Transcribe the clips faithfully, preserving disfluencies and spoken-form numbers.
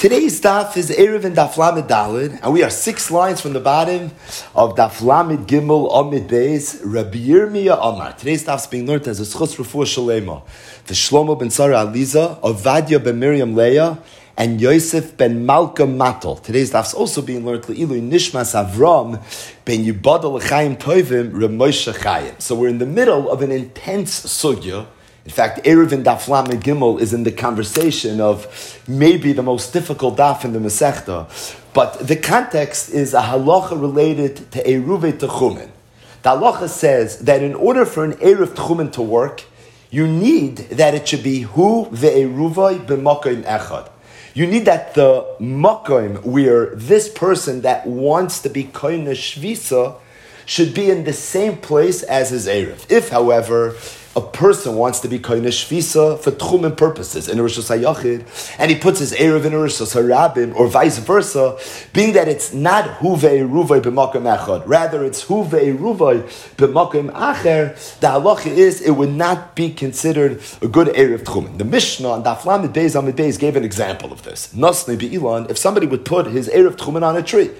Today's daf is Erev and Daf Lamed Daled, and we are six lines from the bottom of Daf Lamed Gimel Amid Beis. Rabbi Yirmiyah Amar. Today's daf is being learned as a Schus Refuah Shalema. The Shlomo ben Sarah Aliza, Ovadia ben Miriam Leah, and Yosef ben Malka Matal. Today's daf is also being learned Le'ilu Nishmas Avram ben Yibadal L'chaim Tovim Reb Moshe Chaim. So we're in the middle of an intense sugya. In fact, Erev and Daf Lamed Gimel is in the conversation of maybe the most difficult daf in the Masechta. But the context is a halacha related to Eruv Techumen. The halacha says that in order for an Erev Techumen to work, you need that it should be Hu ve'eruvai b'makom echad. You need that the makom where this person that wants to be koine shvisa should be in the same place as his Erev. If, however, a person wants to be koine shvisa for tchumen purposes in a Rishus HaYachid, and he puts his Erev in a Rishus HaRabim, or vice versa, being that it's not hu ve'eruvai b'makom echad, rather it's hu ve'eruvai b'makom acher, the halacha is it would not be considered a good Erev tchumen. The Mishnah on Daf Lamed Beis Amid Beis gave an example of this. Nasni be'ilan, if somebody would put his Erev tchumen on a tree,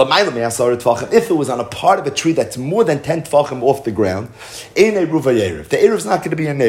if it was on a part of a tree that's more than ten tefachim off the ground, in a ruva yerev, the erev is not going to be an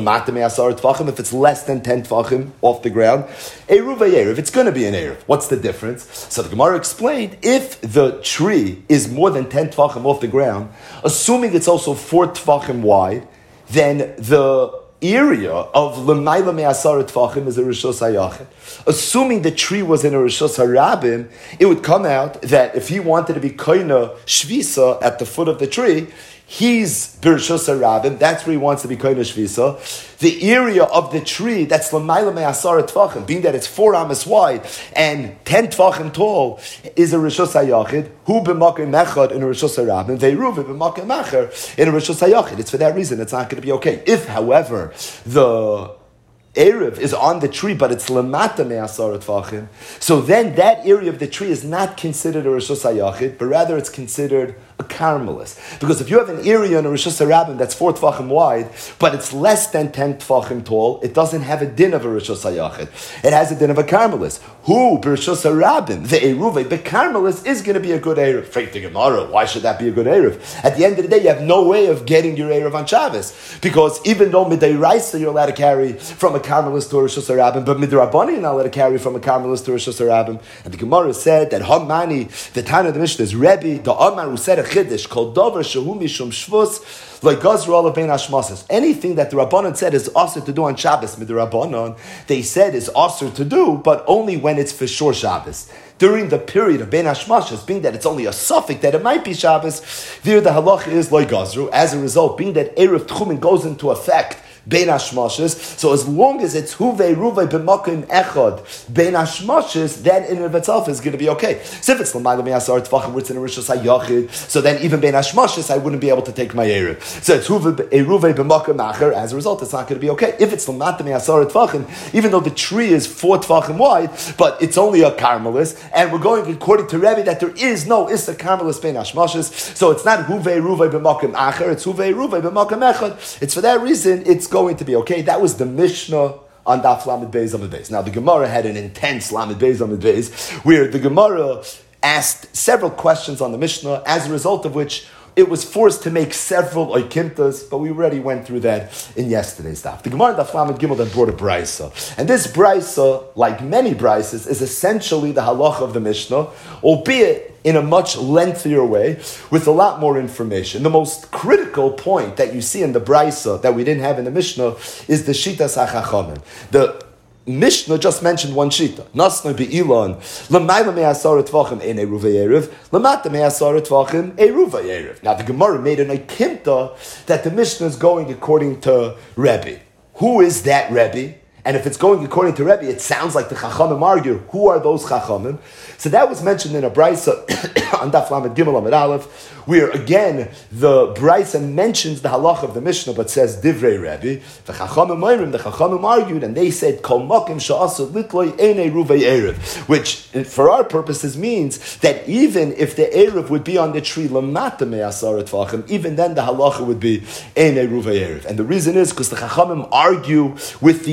erev. If it's less than ten tefachim off the ground, a ruva yerev, it's going to be an erev. What's the difference? So the Gemara explained, if the tree is more than ten tefachim off the ground, assuming it's also four tefachim wide, then the area of l'mayla me'asar tefachim is a Rishus HaYachid. Assuming the tree was in a Rishus HaRabim, it would come out that if he wanted to be koina shvisa at the foot of the tree, he's Birshus HaRabim, that's where he wants to be koina shvisa. The area of the tree that's l'mayla me'asar tefachim, being that it's four amas wide and ten tefachim tall, is a Rishus HaYachid. Hu b'makom echad in a Rishus HaRabim, ve'eruv b'makom acher in a Rishus HaYachid. It's for that reason it's not going to be okay. If, however, the Erev is on the tree, but it's lemata me'asar tefachim, so then that area of the tree is not considered a Rishus HaYachid, but rather it's considered a Carmelis. Because if you have an area in a Rishus HaRabim that's four tefachim wide, but it's less than ten tefachim tall, it doesn't have a din of a Rishus HaYachid. It has a din of a Carmelis. Who, Rishus HaRabim, the Eruve, the Carmelis is going to be a good Erev. Freit the Gemara, why should that be a good Erev? At the end of the day, you have no way of getting your Erev on Shabbos. Because even though Midei Raisa you're allowed to carry from a Carmelis to a Rishus HaRabim, but Midrabani you're not allowed to carry from a Carmelis to a Rishus HaRabim. And the Gemara said that Hamani, the Tana of the Mishnah is Rebbe, the Amar who said a Chiddush called Dover Shehu Mishum Shvus, like Gazru Olav Ben Hashmasas. Anything that the Rabbanon said is also to do on Shabbos, Midrabbanon, they said is also to do, but only when it's for sure Shabbos. During the period of Ben Hashmashas, being that it's only a suffix that it might be Shabbos, there the halacha is like Gazru. As a result, being that Erev Tchumen goes into effect Ben Hashmashas, so as long as it's Huvei Ruvei B'makom Echad Ben Hashmashas, that in and of itself is going to be okay. So if it's L'mayla Me'asar Tefachim, where it's in a Rishus HaYachid, so then even Ben Hashmashas, I wouldn't be able to take my Erev. So it's Huvei Ruvei B'makom Acher, as a result, it's not going to be okay. If it's L'mata Me'asar Tefachim, even though the tree is four Tefachim wide, but it's only a Carmelis, and we're going according to Rebbe that there is no Issa Carmelis Ben Hashmashas, so it's not Huvei Ruvei B'makom Acher, it's Huvei Ruvei B'makom Echad. It's for that reason, it's going to be okay. That was the Mishnah on Daf Lamed Beis Amid Beis. Now the Gemara had an intense Lamed Beis Amid Beis, where the Gemara asked several questions on the Mishnah, as a result of which it was forced to make several oikimtas, but we already went through that in yesterday's daf. The Gemara in Daf Lamed Gimel then brought a brisa, and this brisa, like many brises, is essentially the halacha of the Mishnah, albeit in a much lengthier way, with a lot more information. The most critical point that you see in the brisa that we didn't have in the Mishnah is the Shitas HaChachamim. The Mishnah just mentioned one shita. Nasna be'ilan, l'mayla me'asar tvachim ein eruva yerev, l'mata me'asar tvachim eruva yerev. Now the Gemara made an ikimta that the Mishnah is going according to Rebbe. Who is that Rebbe? And if it's going according to Rebbe, it sounds like the Chachamim argue. Who are those Chachamim? So that was mentioned in a brisa on Daf Lamed Gimel Amid Aleph, where again the brisa mentions the halach of the Mishnah, but says Divrei Rebbe. The Chachamim Moirim, the Chachamim argued, and they said Kol Makim Sha'asa Litloi Einei Ruvei Erev, which for our purposes means that even if the Erev would be on the tree Lamata Me'asar Tvachim, even then the halacha would be Einei Ruvei Erev. And the reason is because the Chachamim argue with the Yesod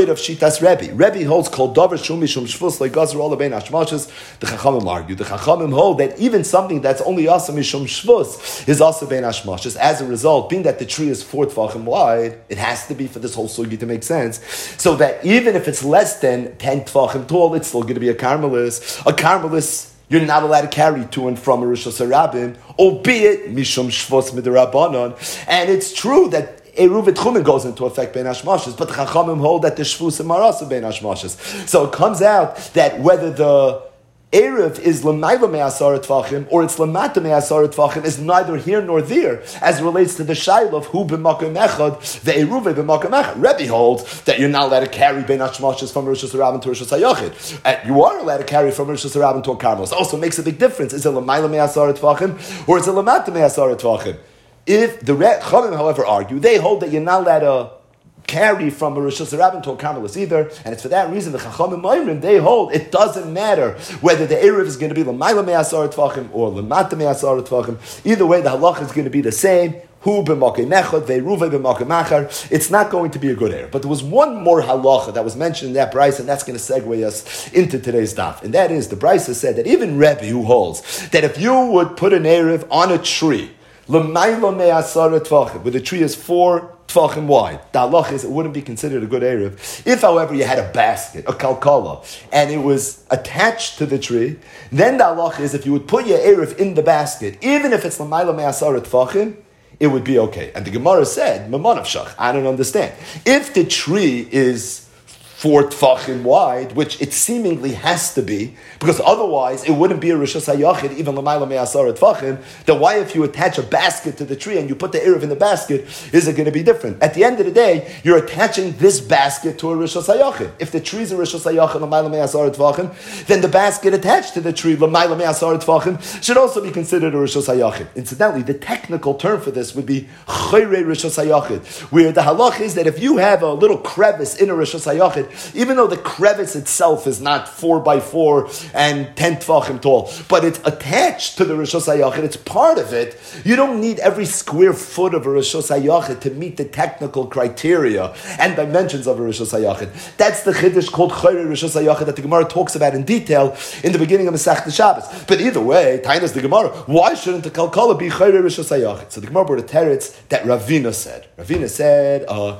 Choyd of Shitas Rebbe. Rebbe holds called Dover Shumi Shum Shvus like Gazer all Bein Hashmashas. The Chachamim argue. The Chachamim hold that even something that's only also Mishum Shvus is also Bein Hashmashas. As a result, being that the tree is four tefachim wide, it has to be for this whole sugi to make sense. So that even if it's less than ten tefachim tall, it's still going to be a carmelis. A carmelis, you're not allowed to carry to and from a Rosh Hashanah, albeit Mishum Shvus Midirabanan. And it's true that Eruv Tchumen goes into effect Bein Hashmashas, but the Chachamim hold that the Shvusim are also Bein Hashmashas. So it comes out that whether the Erev is L'mayla Me'asar Tvachim or it's L'mata Me'asar Tvachim is neither here nor there as it relates to the Shaila of who b'makom echad, the Eruv b'makom echad. Rebbe holds that you're not allowed to carry Bein Hashmashas from Rosh Hashanah to Rosh Hashanah. And you are allowed to carry from Rosh Hashanah to a Karmelis. Also makes a big difference. Is it L'mayla Me'asar Tvachim or is it L'mata Me'asar Tvachim? If the Chachamim, however, argue, they hold that you're not allowed to carry from a Rosh Hashanah to a Karmelis either, and it's for that reason the Chachamim Moimrim, they hold it doesn't matter whether the Erev is going to be L'mayla Me'asar Tvachim or L'mata Me'asar Tvachim. Either way, the halacha is going to be the same. Hu b'makom echad, ve'ruve b'makom achar. It's not going to be a good Erev. But there was one more halacha that was mentioned in that brisa, and that's going to segue us into today's daf. And that is, the brisa said that even Rebbe, who holds that if you would put an Erev on a tree, L'mayla me'asar tvachim, where the tree is four tvachim wide, the halach is it wouldn't be considered a good Erev. If, however, you had a basket, a kalkala, and it was attached to the tree, then the halach is if you would put your Erev in the basket, even if it's L'mayla me'asar tvachim, it would be okay. And the Gemara said, Mamonav shach, I don't understand. If the tree is four tfachim wide, which it seemingly has to be, because otherwise it wouldn't be a Rosh Hashanah, even l'mayla me'asar tfachim, then why if you attach a basket to the tree and you put the Erev in the basket, is it going to be different? At the end of the day, you're attaching this basket to a Rosh Hashanah. If the tree is a Rosh Hashanah, l'mayla me'asar tfachim, then the basket attached to the tree, l'mayla me'asar tfachim, should also be considered a Rosh Hashanah. Incidentally, the technical term for this would be chayrei Rosh Hashanah, where the halach is that if you have a little crevice in a Rosh Hashanah, even though the crevice itself is not four by four and ten tefachim tall, but it's attached to the Rosh Hashanah, it's part of it, you don't need every square foot of a Rosh Hashanah to meet the technical criteria and dimensions of a Rosh Hashanah. That's the chiddush called Chayrei Rosh Hashanah that the Gemara talks about in detail in the beginning of Masechta Shabbos. But either way, Tainas the Gemara, why shouldn't the Kalkala be Chayrei Rosh Hashanah? So the Gemara brought a teretz that Ravina said. Ravina said, uh,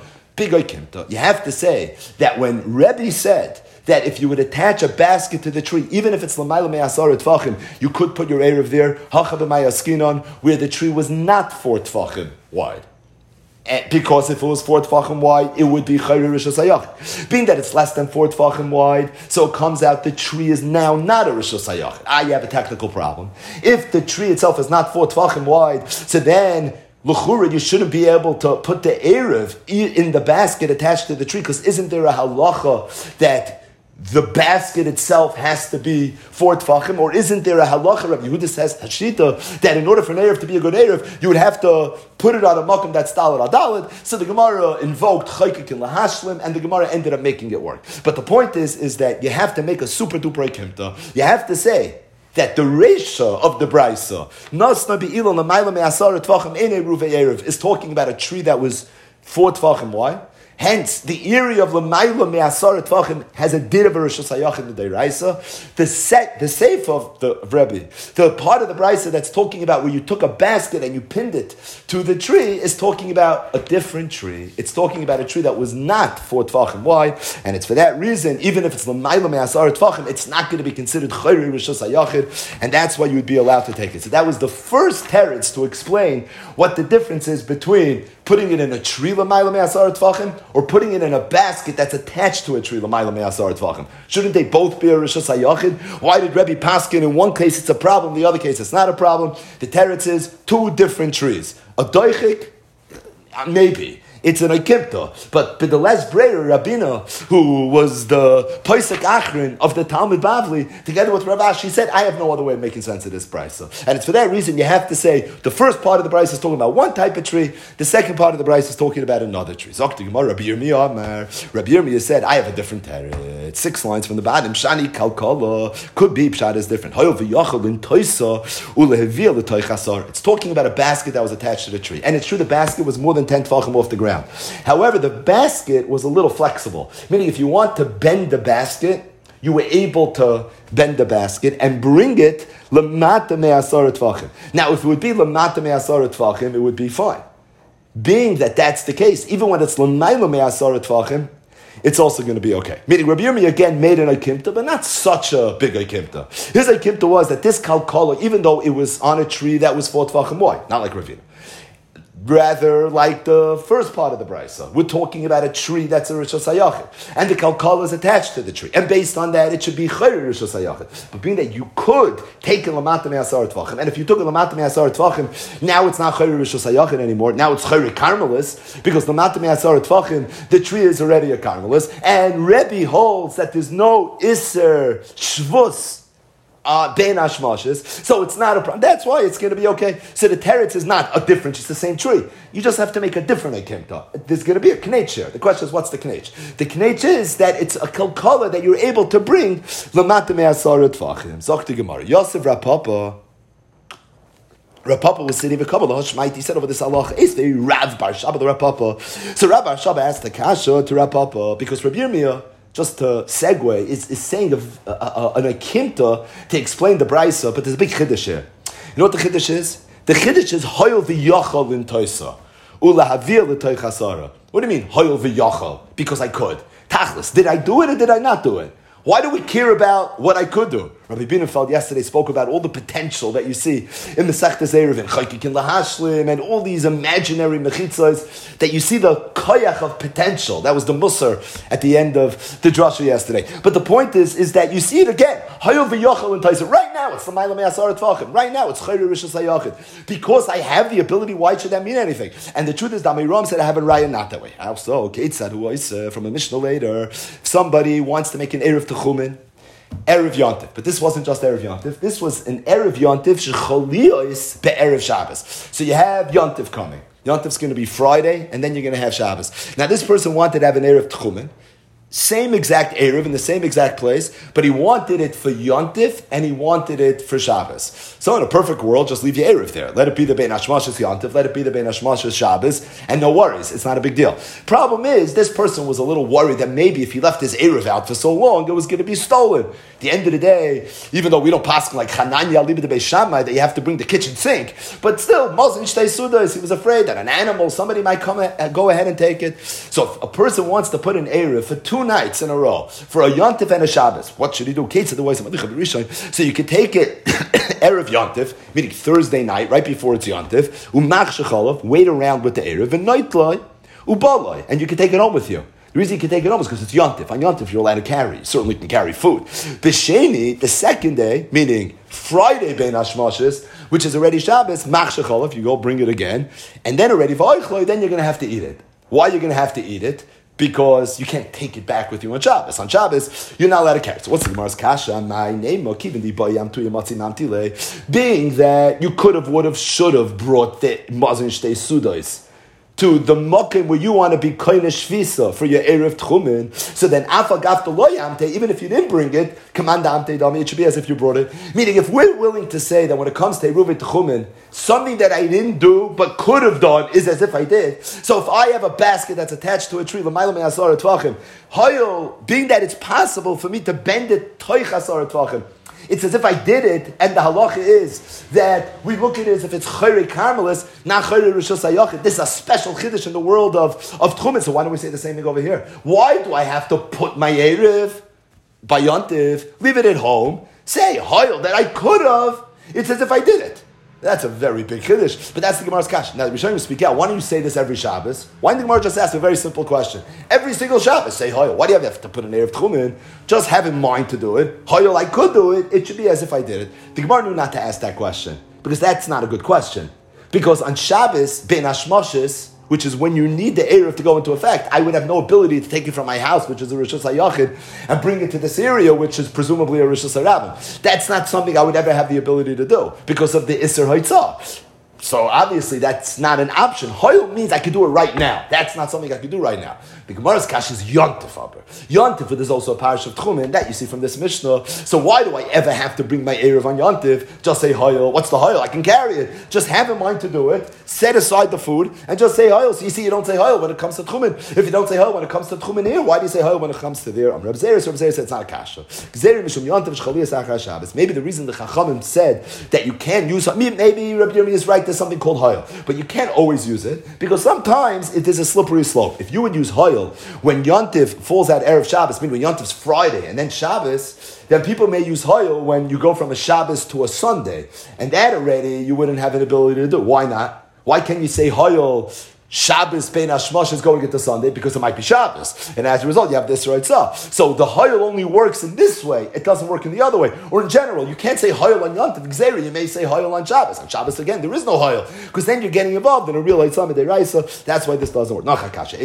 you have to say that when Rebbe said that if you would attach a basket to the tree, even if it's l'mayla me'asar tfachim, you could put your Erev there, hacha b'mayaskinon, where the tree was not four tfachim wide. And because if it was four tefachim wide, it would be chayrei Rosh Hashanah. Being that it's less than four tefachim wide, so it comes out the tree is now not a Rosh Hashanah. Ah, you have a technical problem. If the tree itself is not four tefachim wide, so then l'chura, you shouldn't be able to put the Erev in the basket attached to the tree, because isn't there a halacha that the basket itself has to be four tefachim, or isn't there a halacha? Rabbi Yehuda says hashita that in order for an Erev to be a good Erev, you would have to put it on a makom that's daled adalid. So the Gemara invoked chaykik and lahashlim, and the Gemara ended up making it work. But the point is, is that you have to make a super duper kimta. You have to say that the Reisha of the Braisa, Nasna be'ilon l'mayla me'asar tvachim ein eruv erev, is talking about a tree that was four tvachim wide. Hence, the area of l'mayla me'asar tvachim has a din of a Rosh Hashanah in the Deiraisa. The set, the seif of the of Rebbe, the part of the Braisa that's talking about where you took a basket and you pinned it to the tree, is talking about a different tree. It's talking about a tree that was not four tvachim wide, and it's for that reason, even if it's l'mayla me'asar tvachim, it's not going to be considered chayrei Rosh Hashanah, and that's why you would be allowed to take it. So that was the first teretz to explain what the difference is between putting it in a tree l'mayla me'asar tvachim or putting it in a basket that's attached to a tree l'mayla me'asar tvachim. Shouldn't they both be a Rosh Hashanah? Why did Rebbe Paskin in one case it's a problem, the other case it's not a problem? The teretz is two different trees. A doichik, maybe. It's an Aikimta. But B'deles Breyer Rabina, who was the Poisek Achrin of the Talmud Bavli, together with Rav Ashi, said, I have no other way of making sense of this brisa. And it's for that reason you have to say, the first part of the brisa is talking about one type of tree, the second part of the brisa is talking about another tree. Zokti Gemara, Rabbi Yirmiyah Amar. Rabbi Yirmiyah said, I have a different teretz. It's six lines from the bottom. Shani Kalkala. Could be, Pshat is different. It's talking about a basket that was attached to the tree. And it's true the basket was more than ten tefachim off the ground. around. However, the basket was a little flexible, meaning if you want to bend the basket, you were able to bend the basket and bring it lamata me'asara tvachim. Now, if it would be lamata me'asara tvachim, it would be fine. Being that that's the case, even when it's lamayla me'asara tvachim, it's also going to be okay. Meaning, Rabbi Yirmiyah again made an aikimta, but not such a big aikimta. His aikimta was that this kalkala, even though it was on a tree that was four tvachim wide, not like Ravina. Rather like the first part of the brisa. We're talking about a tree that's a Rishos HaYachid. And the kalkala is attached to the tree. And based on that, it should be Chayr Rishos HaYachid. But being that you could take a Lamata Me'asar Tvachim, and if you took a Lamata Me'asar Tvachim, now it's not Chayr Rishos HaYachid anymore. Now it's Chayr Karmelis, because Lamata Me'asar Tvachim, the tree is already a Karmelis. And Rebbe holds that there's no Isser Shvus Uh, Ben Ashmashes, so it's not a problem. That's why it's going to be okay. So the teretz is not a different, it's the same tree. You just have to make a different akimta. There's going to be a knech here. The question is, what's the knech? The knech is that it's a kalkala that you're able to bring lamata me'asara tvachim. Zok Gemara. Yosef Rapapa. Rapapa was sitting with Kabbalah Hashmait. He said over this Allah, it's the Rav Bar Shaba the Rapapa. So Rav Bar Shaba asked the kasha to Rapapa because Rabbi Yirmiyah, just to segue, is, is saying of, uh, uh, an akimta to explain the brisa, but there's a big chiddush here. You know what the chiddush is? The chiddush is hoyel v'yachal in toisa, ulahavir l'toichasara. What do you mean hoyel v'yachal? Because I could. Tachlis, did I do it or did I not do it? Why do we care about what I could do? Rabbi Bienenfeld yesterday spoke about all the potential that you see in the Sechtes Eruvin, Chaykikin Lahashlim, and all these imaginary mechitzos that you see the koyach of potential. That was the musar at the end of the drasha yesterday. But the point is, is that you see it again. Hayov v'yochel and Taisa. Right now, it's the Ma'ila Me'asar Tvachim. Right now, it's Chayr Rishos HaYachid. Because I have the ability, why should that mean anything? And the truth is, Damei Ram said I have a raya not that way. How so? Keitzad who is from a Mishnah later. If somebody wants to make an Erev Techumen, Erev Yontif. But this wasn't just Erev Yontif. This was an Erev Yontif shecholiyos be'erev Shabbos. So you have Yontif coming. Yontif's going to be Friday, and then you're going to have Shabbos. Now this person wanted to have an Erev Techumen. Same exact Erev in the same exact place, but he wanted it for Yontif and he wanted it for Shabbos. So in a perfect world, just leave your Erev there. Let it be the Bein Hashmashas Yontif, let it be the Bein Hashmashas Shabbos, and no worries. It's not a big deal. Problem is, this person was a little worried that maybe if he left his Erev out for so long, it was going to be stolen. At the end of the day, even though we don't pass like Hananya Aliba de Beis Shammai, that you have to bring the kitchen sink, but still, Mozin Shtei Sudas, he was afraid that an animal, somebody might come and go ahead and take it. So if a person wants to put an Erev for two nights in a row for a Yontif and a Shabbos, what should he do? So you can take it Erev Yontif, meaning Thursday night, right before it's Yontif, umach shecholov, wait around with the Erev, and nightloi, ubaloi, and you can take it home with you. The reason you can take it home is because it's Yontif. On Yontif, you're allowed to carry. You certainly can carry food. B'sheni, the second day, meaning Friday Bein Hashmashis, which is already Shabbos, mach shecholov, you go bring it again, and then already v'oichloi, then you're going to have to eat it. Why are you going to have to eat it? Because you can't take it back with you on Shabbos. On Shabbos, you're not allowed to carry it. So what's the Gemara's kasha? My name, being that you could have, would have, should have brought the mazon shtei sudos to the mokim where you want to be koine shvisa for your erev tchumen. So then afagav lo yamte, even if you didn't bring it, command amte dami, it should be as if you brought it. Meaning, if we're willing to say that when it comes to eruv tchumen, something that I didn't do but could have done is as if I did. So if I have a basket that's attached to a tree, l'mayla me'asar tvachim, hoyel, being that it's possible for me to bend it toich asar tvachim, it's as if I did it, and the halacha is that we look at it as if it's chayre karmelis, not chayre rishos hayachid. This is a special chiddush in the world of, of tchumen. So why don't we say the same thing over here? Why do I have to put my erev by yontiv, leave it at home, say hoyel that I could have? It's as if I did it. That's a very big chiddush, but that's the Gemara's kasha. Now, Rishonim speak out. Why don't you say this every Shabbos? Why didn't the Gemara just ask a very simple question? Every single Shabbos, say hoyel. Why do you have to put an erev tchumen? Just have in mind to do it. Hoyel, I could do it. It should be as if I did it. The Gemara knew not to ask that question because that's not a good question. Because on Shabbos, ben hashmoshes, which is when you need the erev to go into effect, I would have no ability to take it from my house, which is a Rishos HaYachid, and bring it to this area, which is presumably a Rishos HaRabim. That's not something I would ever have the ability to do because of the Isser Haitzah. So obviously that's not an option. Hoyel means I could do it right now. That's not something I could do right now. The Gemara's kash is Yontif aber. Yontif, there's also a parish of Tchumen, that you see from this Mishnah. So why do I ever have to bring my Erev on Yontif? Just say Hoyel. What's the Hoyel? I can carry it. Just have in mind to do it. Set aside the food and just say Hoyel. So you see, you don't say Hoyel when it comes to Tchumen. If you don't say Hoyel when it comes to Tchumen here, why do you say Hoyel when it comes to there? Reb Zeir, Reb Zeir said it's not a kasha. Maybe the reason the Chachamim said that you can't use it, maybe Rabbi Yirmiyah is right, there's something called Hoyel. But you can't always use it, because sometimes it is a slippery slope. If you would use Hoyel when Yontif falls out Erev Shabbos, meaning when Yontif's Friday and then Shabbos, then people may use Hoyel when you go from a Shabbos to a Sunday. And that already you wouldn't have an ability to do. Why not? Why can't you say Hoyel Shabbos Bein Hashmosh is going into Sunday because it might be Shabbos, and as a result you have this right so. So the Hoyel only works in this way; it doesn't work in the other way. Or in general, you can't say Hoyel on Yontif Gzeira. You may say Hoyel on Shabbos. On Shabbos again, there is no Hoyel because then you're getting involved in a real Eitzah Deraisa. That's why this doesn't work.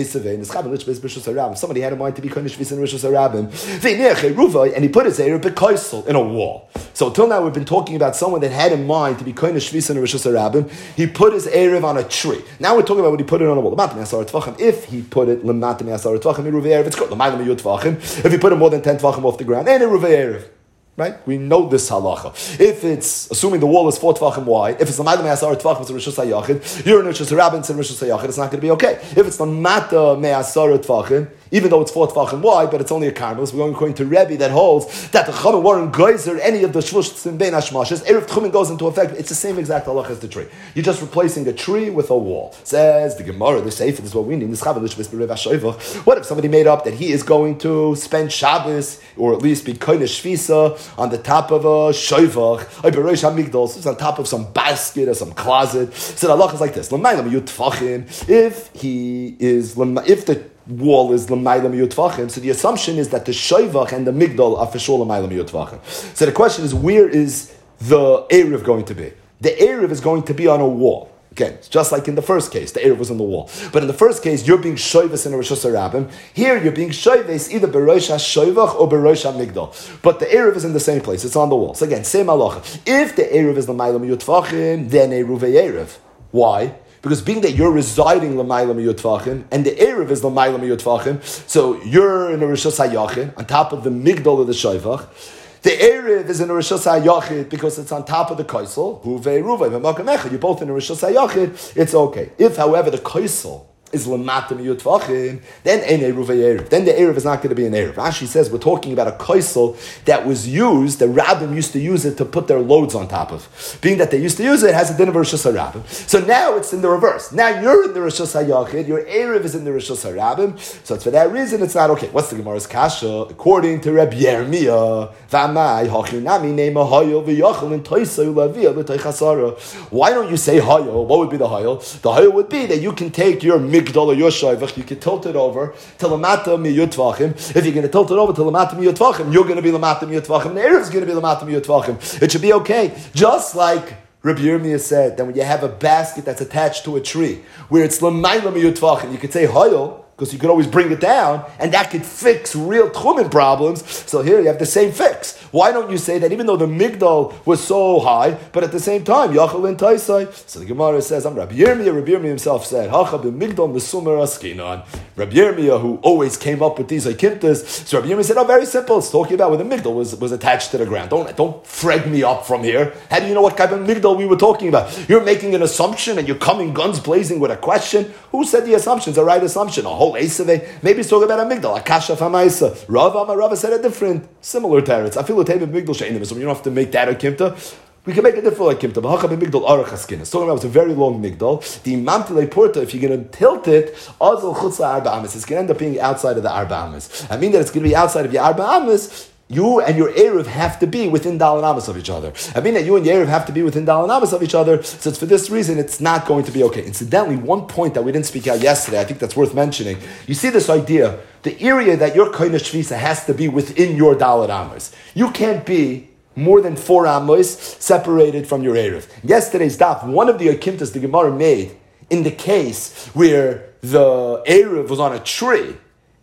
Somebody had in mind to be Kodesh Shvis and Rishus Harabim, and he put his Erev Bekoisel in a wall. So till now we've been talking about someone that had in mind to be Kodesh Shvis and Rishus Harabim. He put his Erev on a tree. Now we're talking about what he put it on a wall. If he put it, it's called if he put it more than ten tvachim off the ground, and a right? We know this halacha. If it's, assuming the wall is four tvachim wide, if it's l'mayla me'asar tvachim, it's a rishus hayachid, you're in rishus harabim, it's a rishus hayachid, it's not going to be okay. If it's l'mata me'asar tvachim, even though it's four tvachim wide, but it's only a karmelis, we're going according to Rebbe that holds that the Chachamim weren't geyser any of the shvushim bein hashmashes. Erev Tchumen goes into effect. It's the same exact halacha as the tree. You're just replacing a tree with a wall. Says the Gemara, the Sefer, this is what we need. What if somebody made up that he is going to spend Shabbos, or at least be kodesh shvisa, on the top of a shoivach, it's on top of some basket or some closet? So the halacha is like this: if he is, if the wall is l'mayla miyut tvachim, so the assumption is that the shoivach and the migdal are for sure l'mayla miyut tvachim. So the question is, where is the Erev going to be? The Erev is going to be on a wall. Again, it's just like in the first case, the Erev was on the wall. But in the first case, you're being shoivas in a Rosh Hashanah. Here, you're being shoivas either berosh ha-shoivach or berosh ha-migdal. But the Erev is in the same place. It's on the wall. So again, same halacha. If the Erev is l'mayla miyut tvachim, then Eruv Erev. Why? Because being that you're residing l'mayla miyut tvachim, and the Erev is l'mayla miyut tvachim, so you're in a Rishus HaYachid, on top of the migdal of the shoivach. The Erev is in a Rishus HaYachid because it's on top of the Kaisel. Huvei Ruvei v'Makam. You're both in a Rishus HaYachid. It's okay. If, however, the Kaisel is l'mata miyut tvachim, then ein Eruvei Erev. Then the Erev is not going to be an Erev. Rashi says we're talking about a kaisel that was used, the rabbim used to use it to put their loads on top of. Being that they used to use it, it has a din of Rishus HaRabbim. So now it's in the reverse. Now you're in the Rishus HaYachid, your Erev is in the Rishus HaRabbim, so it's for that reason it's not okay. What's the Gemara's kasha? According to Reb Yirmiyah, V'amai hachinami neima hayol v'yachol in toisay ulaviyah l'teichasara. Why don't you say hayol? What would be the hayol? The hayol would be that you can take your migdal or your shoivach, you can tilt it over to lamata miyut tvachim. If you're going to tilt it over to lamata miyut tvachim, you're going to be lamata miyut tvachim. The Erev is going to be lamata miyut tvachim. It should be okay. Just like Rabbi Yirmiyah said that when you have a basket that's attached to a tree, where it's lamayla miyut tvachim, you could say hayol, because you could always bring it down, and that could fix real tchumen problems. So here you have the same fix. Why don't you say that even though the migdal was so high, but at the same time, yachal in taisai? So the Gemara says, I'm Rabbi Yirmiyah. Rabbi Yirmiyah himself said, hacha b'migdal mesumer askinan. Rabbi Yirmiyah, who always came up with these aikimtas, so Rabbi Yirmiyah said, oh, very simple. It's talking about when the migdal was, was attached to the ground. Don't, don't frag me up from here. How do you know what type of migdal we were talking about? You're making an assumption and you're coming guns blazing with a question. Who said the assumption's the right assumption? A whole Esaveh? Maybe it's talking about a migdal. Akasha famaisa. Rava, my Rava said a different, similar teretz. I feel a tape of migdal she'enim, so you don't have to make that a kimta. We can make a different like kimta. But hachab migdal arachaskin. It's talking about it's a very long migdal. The imamtile porta, if you're going to tilt it, azal chutz arba amis. It's going to end up being outside of the arba amis. I mean that it's going to be outside of your arba amis. You and your Erev have to be within Dal and Amos of each other. I mean that you and your Erev have to be within Dal and Amos of each other, so it's for this reason it's not going to be okay. Incidentally, one point that we didn't speak out yesterday, I think that's worth mentioning. You see this idea, the area that your Kodesh Shvisa has to be within your Dal and Amos. You can't be more than four Amos separated from your Erev. Yesterday's daf, one of the Akimtas the Gemara made in the case where the Erev was on a tree,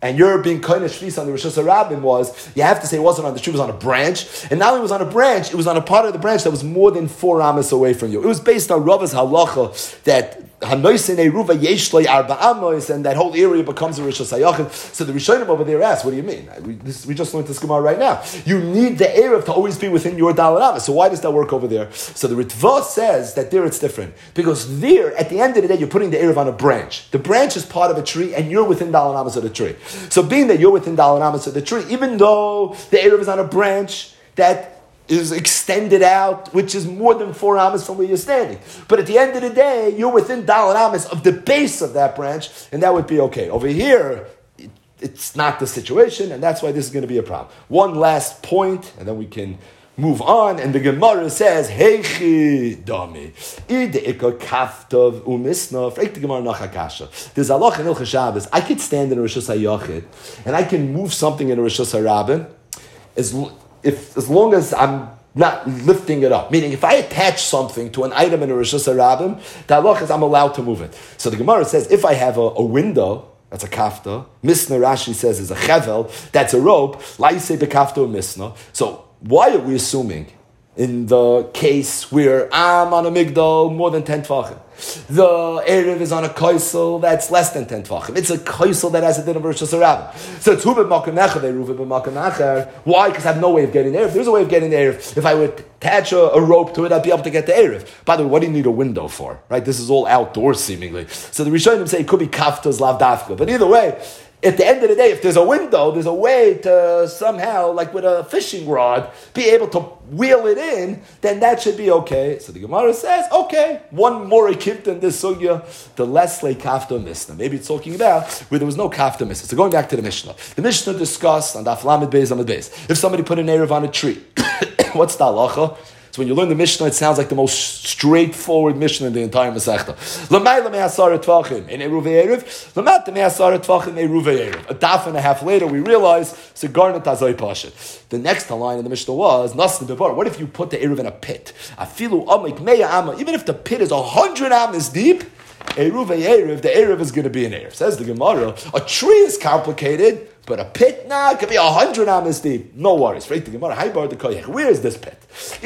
and you're being kind of shvis on the Rosh Hashanah was, you have to say it wasn't on the tree, it was on a branch. And not only was on a branch, it was on a part of the branch that was more than four amas away from you. It was based on Rava's halacha that Hanoisen Eruva Yeshlei Arba Amos, and that whole area becomes a Rosh Hashanah. So the Rishonim over there asked, what do you mean? We, this, we just learned this Gemara right now. You need the Erev to always be within your Dalet Amos. So why does that work over there? So the Ritva says that there it's different. Because there, at the end of the day, you're putting the Erev on a branch. The branch is part of a tree, and you're within Dalet Amos of the tree. So being that you're within Dalet Amos of the tree, even though the Erev is on a branch that is extended out, which is more than four amas from where you're standing. But at the end of the day, you're within Dalet amas of the base of that branch, and that would be okay. Over here, it, it's not the situation, and that's why this is going to be a problem. One last point, and then we can move on. And the Gemara says, Heichi dami, ideika kaftov umisna. Frek the Gemara nachakasha. There's Allah in Ilcha Shabbos. I could stand in a Rosh Hashanah, and I can move something in a Rosh Hashanah as If, as long as I'm not lifting it up. Meaning, if I attach something to an item in a Rosh Hashanah, the halach is I'm allowed to move it. So the Gemara says, if I have a, a window, that's a kafta. Misna Rashi says is a chevel, that's a rope. Laise bekafta misna. So why are we assuming in the case where I'm on a migdal more than ten tefachim? The Erev is on a koisel that's less than ten tefachim. It's a koisel that has a din of Rosh Hashanah. So it's hu b'makom echer, they ruve b'makom acher. Why? Because I have no way of getting the Erev. There's a way of getting the Erev. If I would attach a, a rope to it, I'd be able to get the Erev. By the way, what do you need a window for? Right? This is all outdoors seemingly. So the Rishonim say it could be kaftas lav dafka. But either way, at the end of the day, if there's a window, there's a way to somehow, like with a fishing rod, be able to wheel it in, then that should be okay. So the Gemara says, okay, one more ekip than this sugya, the less le kafta misna. Maybe it's talking about where there was no kafta misna. So going back to the Mishnah. The Mishnah discussed on Daf Lamed Beis Amud Beis, if somebody put an Erev on a tree, what's the halacha? So when you learn the Mishnah, it sounds like the most straightforward Mishnah in the entire Masechta. L'mayla me'asara tvachim in Eruvei Erev, l'mata me'asara tvachim in Eruvei Erev. A daf and a half later, we realize it's a garnet azay pashet. The next line in the Mishnah was nasne bevar. What if you put the Erev in a pit? Afilu amik meya amma. Even if the pit is a hundred amas deep, Eruvei Erev, the Erev is going to be an Erev. Says the Gemara, a tree is complicated, but a pit, nah, it could be a hundred amas deep. No worries. Right? The Gemara, where is this pit? If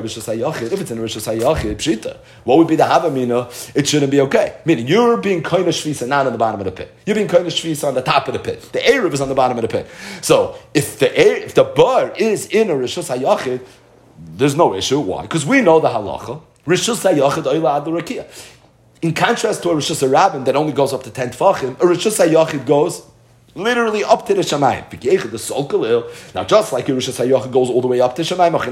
it's in a Rosh Hashanah, pshita, what would be the havamina? It shouldn't be okay. Meaning, you're being kind of shvisa not on the bottom of the pit. You're being kind of shvisa on the top of the pit. The Erev is on the bottom of the pit. So, if the if the bar is in a Rosh Hashanah, there's no issue. Why? Because we know the halacha. Rosh Hashanah oila ad rakia. In contrast to a Rosh Hashanah that only goes up to ten tefachim, a Rosh Hashanah goes literally up to the Shamayim. Now, just like Rosh Hashanah goes all the way up to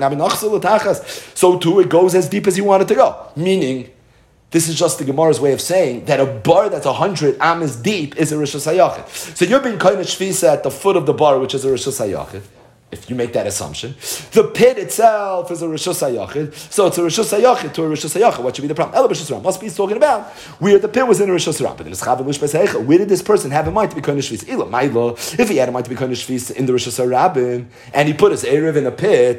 Shamayim, so too it goes as deep as you want it to go. Meaning, this is just the Gemara's way of saying that a bar that's a hundred amas deep is a Rosh Hashanah. So you're being kind of shvisa at the foot of the bar, which is a Rosh Hashanah. If you make that assumption, the pit itself is a Rosh Hashanah, so it's a Rosh Hashanah to a Rosh Hashanah. What should be the problem? El Rosh Hashanah must be talking about where the pit was in a Rosh Hashanah. But in the where did this person have in mind to be kind of shvis? If he had in mind to be kind of shvis in the Rosh Hashanah, and he put his erev in a pit,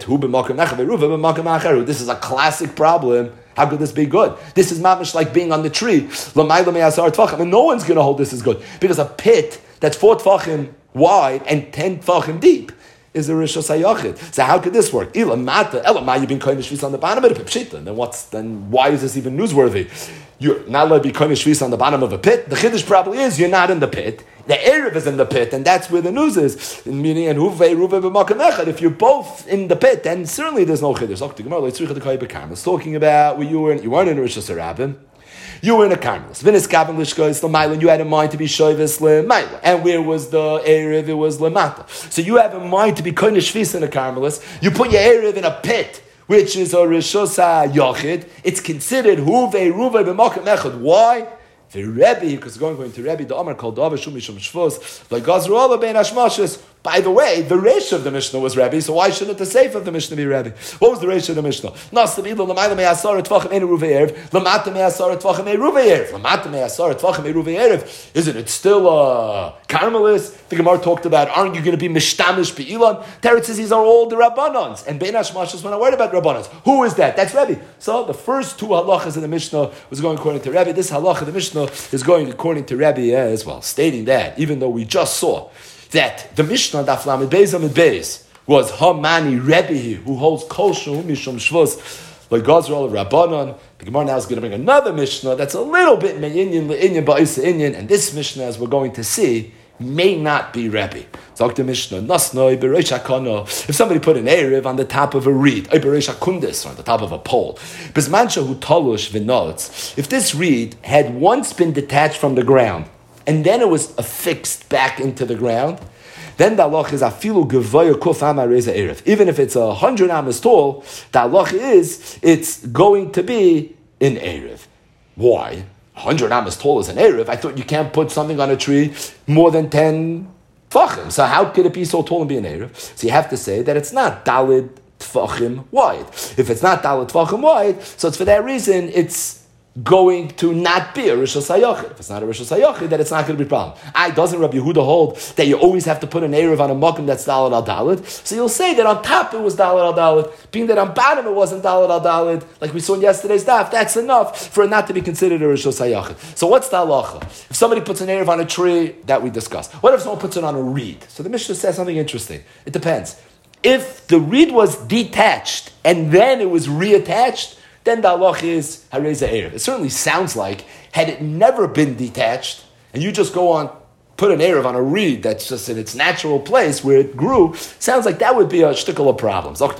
this is a classic problem. How could this be good? This is mamish like being on the tree. And no one's going to hold this as good because a pit that's four tefachim wide and ten tefachim deep is a Rosh Hashanah. So how could this work? Ila mata, ela ma, you've been koine shvis on the bottom of the pit. Then what's then? Why is this even newsworthy? You're not allowed to be koine shvis on the bottom of a pit. The chiddush probably is you're not in the pit. The Erev is in the pit, and that's where the news is. Meaning, and huvei ruve b'makom echad. If you're both in the pit, then certainly there's no chiddush. It's talking about where you were. You weren't in Rosh Hashanah. You were in a Carmelis. V'nis gavin l'shkois l'mayla. You had in mind to be shoyvis l'mayla. And where was the Erev? It was l'mata. So you have in mind to be koine shvis in a Carmelis. You put your Erev in a pit, which is a Rosh Hashanah. It's considered huvei ruve b'makom echad. Why? The Rebbe, because going going to Rebbe, the Amar called Dava Shum Mishum Shvus, like Gazru Allah Ben Hashmashis. By the way, the Reish of the Mishnah was Rebbe, so why shouldn't the Seif of the Mishnah be Rebbe? What was the Reish of the Mishnah? Nas Tabila Lamayla Me'asar Tvachim Ein Ruvei Erev, Lamata Me'asar Tvachim Ein Ruvei Erev, Lamata Me'asar Tvachim Ein Ruvei Erev. Isn't it still a Carmelis? The Gemara talked about, aren't you going to be Mishtamish Be'ilan? Teretz says these are all the Rabbanans, and Ben Hashmashis when I worried about Rabbanans. Who is that? That's Rebbe. So the first two halachas in the Mishnah was going according to Rebbe. This halacha of the Mishnah is going according to Rebbe as well, stating that even though we just saw that the Mishnah Daf Lamed Beis Amid Beis was Hamani Rebbe, who holds Kol Shum Mishum Shvus, like God's role of Rabbanon. The Gemara now is going to bring another Mishnah that's a little bit Me'inyan, Le'inyan, Ba'isa Inyan, and this Mishnah, as we're going to see, may not be Rebbe. Talk to Mishnah. Nasnoi Bereish HaKono. If somebody put an Erev on the top of a reed, or Bereish HaKundis, on the top of a pole, Bismancha Hu Tolush V'Notz, if this reed had once been detached from the ground, and then it was affixed back into the ground, then the halach is afilu gevaya kuf ama reza erev. Even if it's a hundred amas tall, the halach is it's going to be an erev. Why? A hundred amas tall is an erev. I thought you can't put something on a tree more than ten tfachim. So how could it be so tall and be an erev? So you have to say that it's not dalid tfachim wide. If it's not dalid tfachim wide, so it's for that reason it's going to not be a Rishos HaYachid. If it's not a Rishos HaYachid, then it's not going to be a problem. I doesn't Rabbi Yehuda hold that you always have to put an Erev on a Makom that's Daled al Daled. So you'll say that on top it was Daled al Daled, being that on bottom it wasn't Daled al Daled, like we saw in yesterday's daf, that's enough for it not to be considered a Rishos HaYachid. So what's the halacha? If somebody puts an Erev on a tree, that we discussed. What if someone puts it on a reed? So the Mishnah says something interesting. It depends. If the reed was detached and then it was reattached, then the halach is hareza erev. It certainly sounds like, had it never been detached, and you just go on, put an erev on a reed that's just in its natural place where it grew, sounds like that would be a shtickle of problems. So Rav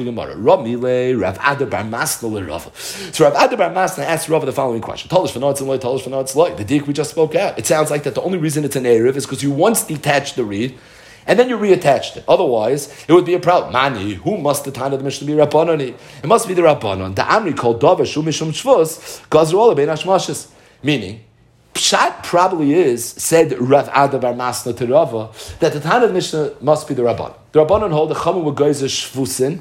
Ada bar Masna le Rava. So Rav Ada bar Masna asked Rava the following question. Tolish v'notzim loy, tolish v'notz loy. The dik we just spoke out. It sounds like that the only reason it's an erev is because you once detached the reed, and then you reattached it. Otherwise, it would be a problem. Mani, who must the time of the Mishnah be Rabbanoni? It must be the Rabbanon. The Amri called Dava Shu Mishum Shvus Gazrola Ben Hashmashis. Meaning, Pshat probably is, said Rav Ada bar Masna to Rava, that the time of the Mishnah must be the Rabbanon. The Rabbanon hold the Chamu W'Goyze Shvusin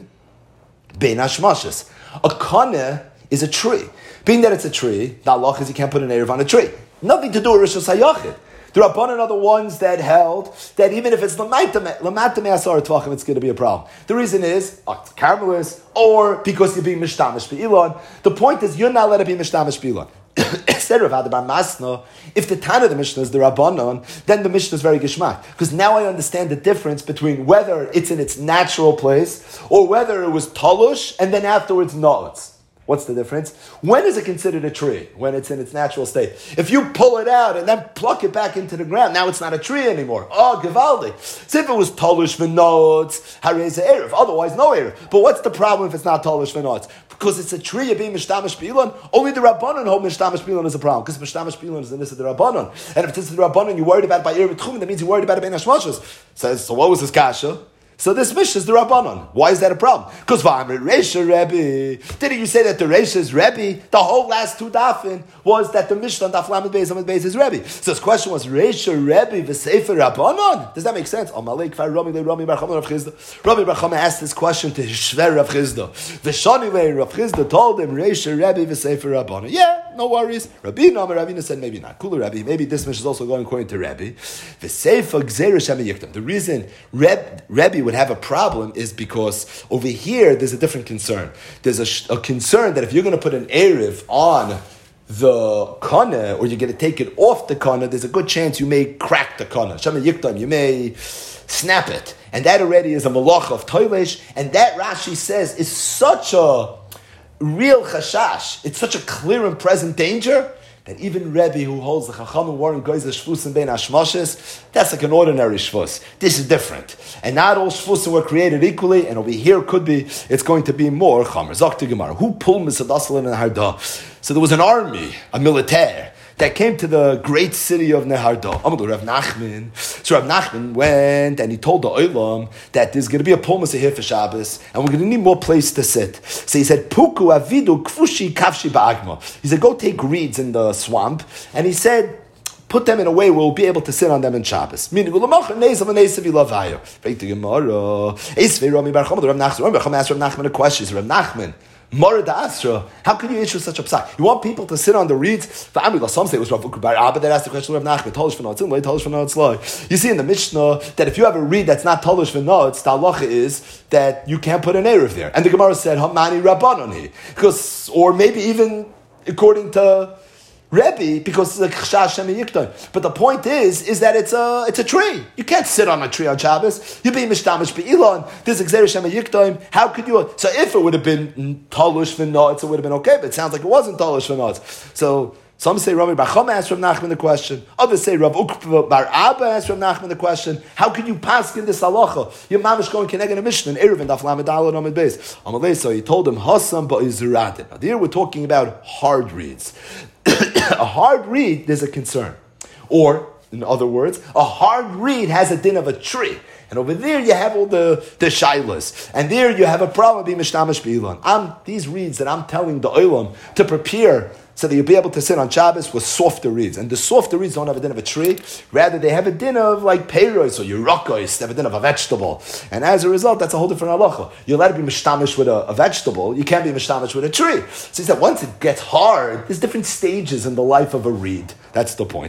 Ben Hashmashis. A Kaneh is a tree. Being that it's a tree, the halach is you can't put an Erev on a tree. Nothing to do with Rishos HaYachid. The Rabbanan are the ones that held that even if it's Lamata Me'asar Tvachim, it's going to be a problem. The reason is, oh, it's Carmelis, or because you're being Mishtamish Be'ilon. The point is, you're not allowed to be Mishtamish Be'ilon. Instead of Adabar Masna, if the Tana of the Mishnah is the Rabbanan, then the Mishnah is very Gishmak. Because now I understand the difference between whether it's in its natural place, or whether it was Talush, and then afterwards Na'utz. What's the difference? When is it considered a tree? When it's in its natural state. If you pull it out and then pluck it back into the ground, now it's not a tree anymore. Oh, Givaldi. So if it was Tolush v'notz, Hareza Erev. Otherwise, no Erev. But what's the problem if it's not Tolush v'notz? Because it's a tree, you're being Mishtamish B'ilon, only the Rabbanon hold Mishtamish B'ilon is a problem. Because Mishtamish B'ilon is the Nissa of the Rabbanon. And if this is the Rabbanon, you're worried about it by Erev Tchum, that means you're worried about it by Nashmashas. Says, so what was this kasha? So this Mishnah is the Rabbanon. Why is that a problem? Because V'amri Reisha Rebbe. Didn't you say that the Reisha is Rebbe? The whole last two dafin was that the Mishnah on Daf Lamed Beis Amid Beis is Rebbe. So his question was Reisha Rebbe v'Sefer Rabbanon. Does that make sense? Amalei Kfar Rami Le Rami Bar Chama Rav Chizda. Rami Bar Chama asked this question to his Shver Rav Chizda. V'Shani Le Rav Chizda told him Reisha Rebbe v'Sefer Rabbanon. Yeah, no worries. Rabbi Nama Ravina said maybe not. Kula Rebbe. Maybe this Mishnah is also going according to Rebbe. V'Sefer Gzeira Shema Yiktam. The reason Reb, Rebbe would have a problem is because over here there's a different concern. There's a, a concern that if you're going to put an Erev on the kana, or you're going to take it off the kana, there's a good chance you may crack the kana. Shema Yiktam, you may snap it. And that already is a malach of toilish. And that Rashi says is such a real chashash. It's such a clear and present danger that even Rebbe, who holds the Chacham and Warren Goyze Shvusim Ben Hashmashis, that's like an ordinary Shvus. This is different. And not all Shvusim were created equally, and over here could be, it's going to be more Chamer. Zok to Gemara. Who pulled Misadasal in Neharda? So there was an army, a militaire, that came to the great city of Neharda. Amadu Rav Nachman. So Rav Nachman went and he told the Olam that there's going to be a pulmus here for Shabbos and we're going to need more place to sit. So he said, Puku avidu kfushi kafshi ba'agma. He said, go take reeds in the swamp. And he said, put them in a way where we'll be able to sit on them in Shabbos. Meaning, we'll make a nice of a nice of Ilavayo. Right to Gemara. Esvei Rami Bar Chama, Rav Nachman. Rav Nachman asked Rav Nachman a question. Rav Nachman, Morad Asra, how can you issue such a psak? You want people to sit on the reeds? Some say it was Rav Ukbar Abba that asked the question of Rav Nachman. Tolish v'notzim, tolish v'notzim. You see in the Mishnah that if you have a reed that's not tolish v'notz, the halacha is that you can't put an erev there. And the Gemara said, Hamani Rabbanoni. Because, or maybe even according to Rebbe, because it's a chshash shema yiktoim. But the point is, is that it's a it's a tree. You can't sit on a tree on Shabbos. You're being mishtamish be'ilan. This is gzeir shema yiktoim. How could you? So if it would have been talush v'notz, it would have been okay. But it sounds like it wasn't talush v'notz. So some say Rabbi Bar Chama asked Rav Nachman the question. Others say Rav Ukva Bar Abba asked Rav Nachman the question. How could you pass in this halacha? Your mamish going keneged a mishnah in Erev and Daf Lamed Aleph Amud Beis. Amalei, so he told him Hasam ba'izuratin. Now here we're talking about hard reeds. A hard reed, there's a concern. Or, in other words, a hard reed has a din of a tree. And over there you have all the, the shilas. And there you have a problem being mishtamish be'ilan. I'm These reeds that I'm telling the olam to prepare so that you'll be able to sit on Shabbos with softer reeds. And the softer reeds don't have a din of a tree. Rather, they have a din of like peiros or yerokos. They have a din of a vegetable. And as a result, that's a whole different halacha. You're allowed to be mishtamish with a, a vegetable. You can't be mishtamish with a tree. So he said, once it gets hard, there's different stages in the life of a reed. That's the point.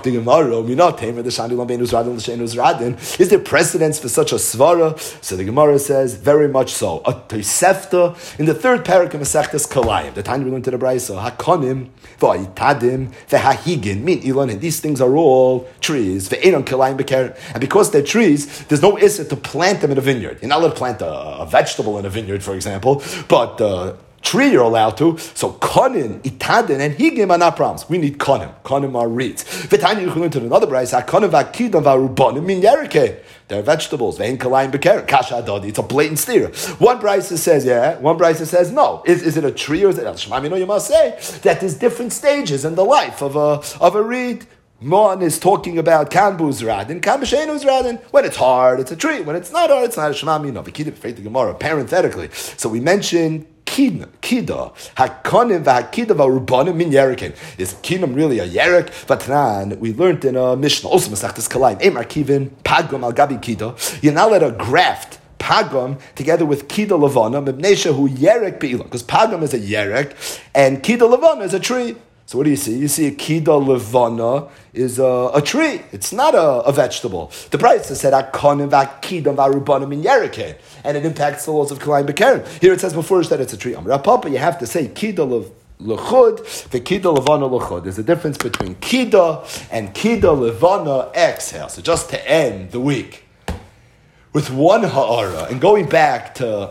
Is there precedence for such a svara? So the Gemara says, very much so. A tosefta in the third parak of Masechtas Kalayim. The time we learned to the Brayso, hakonim v'ayitadim v'hahigin min ilan. These things are all trees. Ve'enon kalayim b'keren. And because they're trees, there's no issur to plant them in a vineyard. You're not allowed to plant a, a vegetable in a vineyard, for example, but uh, tree you're allowed to. So konin, itadin, and higim are not problems. We need konim. Konim are reeds. V'tanya you can learn to another brayso. Konim v'akidam v'arubanim min yerike. They're vegetables. Ve'en kalayim b'keren. Kasha adodi. It's a blatant steer. One brayso says yeah. One brayso says no. Is, is it a tree or is it? Shema, you know you must say that there's different stages in the life of a of a reed. One is talking about kan buzradin, kan b'shein uzradin. When it's hard, it's a tree. When it's not hard, it's not a shema. You know, v'kidam v'feit the Gemara. Parenthetically, so we mentioned Kida, kida, hakonim v'hakida v'arubanim min yerikin. Is kinam really a yerik? Vatran, we learned in a Mishnah, also Masechtas Kalayim, Emar kivin, pagum al gabi kida. You're not let a graft pagum together with kida levana, mibnesha hu yerek be'ilah. Because pagum is a yerek, and kida levana is a tree. So what do you see? You see a kida levana is a, a tree. It's not a, a vegetable. The price said akonim v'akida v'arubanim min yerike, and it impacts the laws of kalayim b'keren. Here it says before that it's a tree. Amar Papa, you have to say kida lechud v'kida levana lechud. There's a difference between kida and kida levana exhale. So just to end the week with one ha'ara and going back to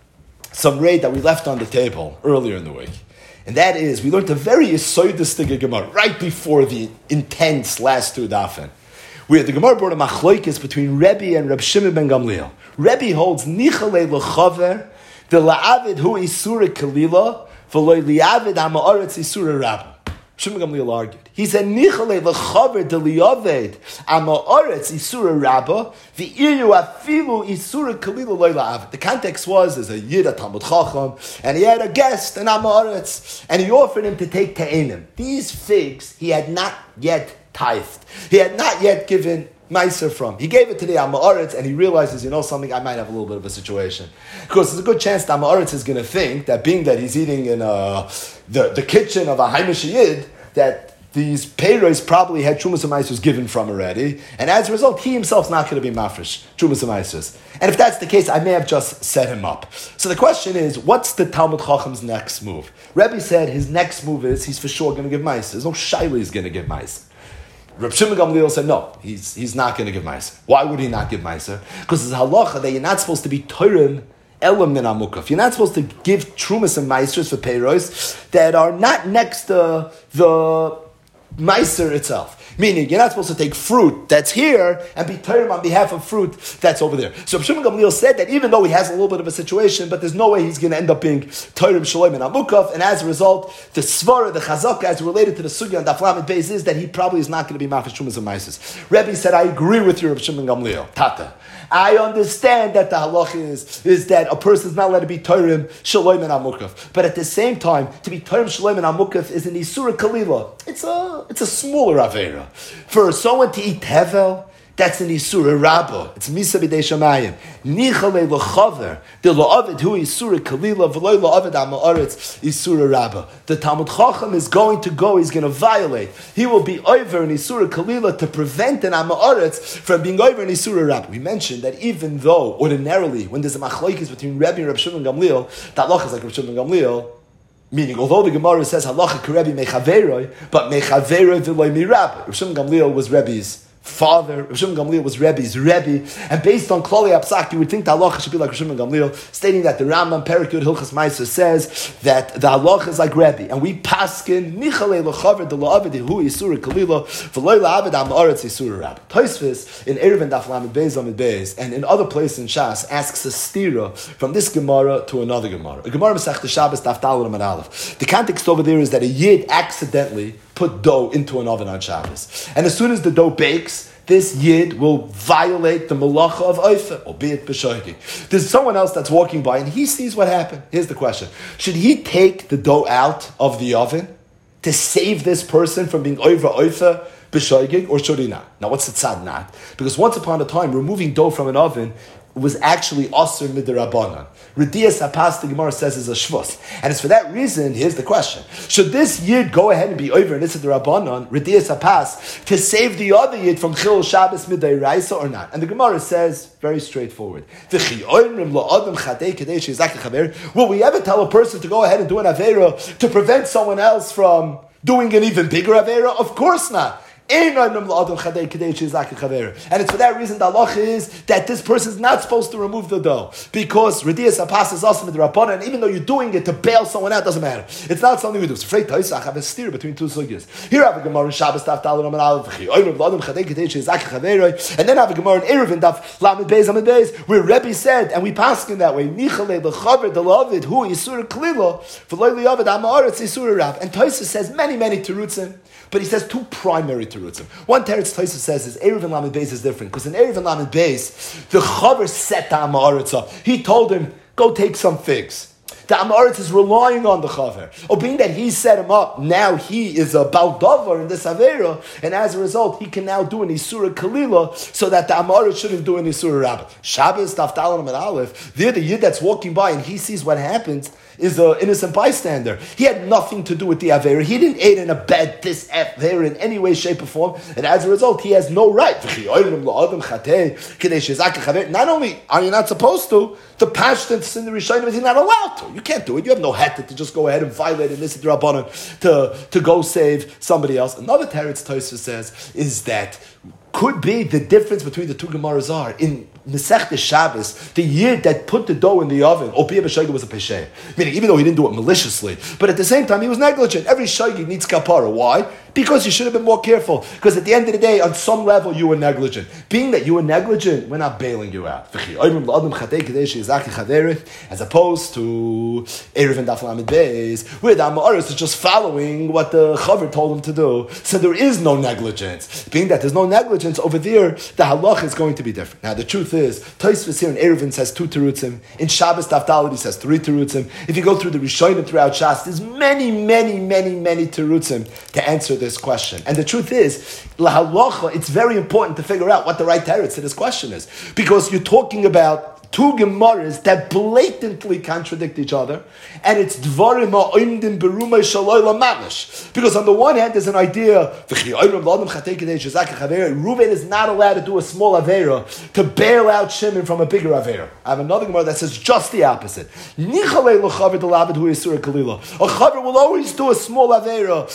some raid that we left on the table earlier in the week. And that is, we learned a very yisoidistic Gemara right before the intense last two dafen, where the Gemara brought a machloikis between Rebbe and Reb Shimon ben Gamliel. Rebbe holds nichalei lechaver the la'avid hu isura kalila v'loy li'avid ha'ma'aretz isura rabba. Shimon ben Gamliel argued. He said nichalei lechaver the li'avid ha'ma'aretz isura rabba v'iru afilu isura kalila loy la'avid. The context was as a yid, a Talmud Chacham, and he had a guest, an ha'ma'aretz, and he offered him to take te'enim. These figs he had not yet tithed. He had not yet given meiser from. He gave it to the Amaretz, and he realizes, you know something, I might have a little bit of a situation. Because there's a good chance the Amaretz is going to think that being that he's eating in uh, the, the kitchen of a Haimish Yid, that these peiros probably had Trumas and Meisers given from already, and as a result, he himself's not going to be mafresh, Trumas and Meisers. And if that's the case, I may have just set him up. So the question is, what's the Talmud Chacham's next move? Rebbe said his next move is, he's for sure going to give Meisers. No Shaila is going to give Meisers. Reb Shimon Gamliel said, no, he's, he's not going to give Meiser. Why would he not give Meiser? Because it's halacha that you're not supposed to be Torah elam min amukaf. You're not supposed to give Trumas and Meisers for peiros that are not next to the Meiser itself. Meaning, you're not supposed to take fruit that's here and be Torah on behalf of fruit that's over there. So Reb Shimon Gamliel said that even though he has a little bit of a situation, but there's no way he's going to end up being Torah Shalom and Amukaf, and as a result, the Svara, the Chazaka, as related to the Sugya and Daf Lamed Beis is that he probably is not going to be Mafish Trumas and Meisers. Rebbe said, I agree with you, Reb Shimon Gamliel. Tata. I understand that the halach is, is that a person is not allowed to be Torah Shalom and Amukaf. But at the same time, to be Torah Shalom and Amukaf is an Isura Kalila. It's a, it's a smaller Avera. For someone to eat Hevel, that's an Isura Rabba. It's Misa B'dei Shamayim. Nichalei l'chaver. The la'avid hu Isura Kalila. V'loi la'avid ha'ma'aretz Isura Rabba. The Talmud Chacham is going to go, he's going to violate. He will be over in Isura Kalila to prevent an ha'ma'aretz from being over in Isura Rabba. We mentioned that even though, ordinarily, when there's a machlokes between Rebbe and Reb Shimon Gamliel, that halach is like Reb Shimon Gamliel, Meaning, although the Gemara says halacha karebi mechaveroi, but mechaveroi v'loy mirab. Rav Shimon Gamliel was Rebbe's father. Rav Shimon Gamliel was Rebbe's Rebbe, and based on Klali Apsak, you would think the halacha should be like Rav Shimon Gamliel, stating that the Rambam Perek Yud Hilchas Ma'aser says that the halacha is like Rebbe, and we paskin nichalei lechaver de la'aved hu yisura kalila v'loy la'aved am aretz yisura rab. Tosfos in Erev and Daf Lamed Beis Amid Beis and in other places in Shas asks a stira from this Gemara to another Gemara. A Gemara Masechta Shabbos Daf Daled Amud Aleph. The context over there is that a yid accidentally put dough into an oven on Shabbos, and as soon as the dough bakes, this yid will violate the malacha of oifa, albeit b'shoigig. There's someone else that's walking by and he sees what happened. Here's the question: should he take the dough out of the oven to save this person from being over oifa b'shoigig, or should he not? Now, what's the tzad not? Because once upon a time, removing dough from an oven was actually asur midirabanan. Redias hapas, the Gemara says, is a shvus. And it's for that reason, here's the question: should this yid go ahead and be over in Isser Redias hapas, to save the other yid from chil Shabbos midiraisa or not? And the Gemara says, very straightforward: will we ever tell a person to go ahead and do an avera to prevent someone else from doing an even bigger avera? Of course not. And it's for that reason the halacha is that this person is not supposed to remove the dough, because Redias Hapas is also midrabanan, and even though you're doing it to bail someone out, doesn't matter. It's not something we do. It's afraid Taisach have a steer between two sugyas. Here I have a Gemara in Shabbos Daf Daled Amud Aleph, and then I have a Gemara in Erev and Daf Lamed Beis Amud Beis, where Rebbe said, and we pass in that way, Nichale lechaver delavid hu yisur klila v'loy liyavid amaretz yisur rab. And Taisach says many many terutzim, but he says two primary terutzim. One teretz Taisach says is Erev and Lamed Beis is different, because in Erev and Lamed Beis, the chaver set the Amaretza. He told him, go take some figs. The Amaretz is relying on the chaver. Or being that he set him up, now he is a baldavar in this avera, and as a result, he can now do an Isura Kalila, so that the Amaretz shouldn't do an Isura Rabbah. Shabbos, Daf Daled Amud Aleph, there the yid that's walking by and he sees what happens is an innocent bystander. He had nothing to do with the avera. He didn't aid and abet this avera in any way, shape, or form, and as a result, he has no right. Not only are you not supposed to, the pashtus in the Rishonim is you're not allowed to. You can't do it. You have no heter to just go ahead and violate an Issa D'Rabbanan to to go save somebody else. Another teretz Tosfos says is that could be the difference between the two Gemaras are in Masechta Shabbos, the yid that put the dough in the oven, Opiyah B'Shoigig was a pesheya. Meaning, even though he didn't do it maliciously, but at the same time, he was negligent. Every Shoigig needs kapara. Why? Because you should have been more careful. Because at the end of the day, on some level, you were negligent. Being that you were negligent, we're not bailing you out. As opposed to Erev and Daf Lamed Beis, where the Amaretz is just following what the Chaver told him to do. So there is no negligence. Being that there's no negligence, over there, the halach is going to be different. Now, the truth is, Tosfos here in Eruvin says two terutzim. In Shabbos Daf Daled he says three terutzim. If you go through the Rishonim throughout Shas, there's many, many, many, many terutzim to answer this question. And the truth is, la halacha, it's very important to figure out what the right teretz to this question is, because you're talking about two Gemaras that blatantly contradict each other, and it's dvarim ha'oimdim berumay shaloi lamamish. Because on the one hand, there's an idea, Reuven is not allowed to do a small avera to bail out Shimon from a bigger avera. I have another Gemara that says just the opposite. A chaver will always do a small avera,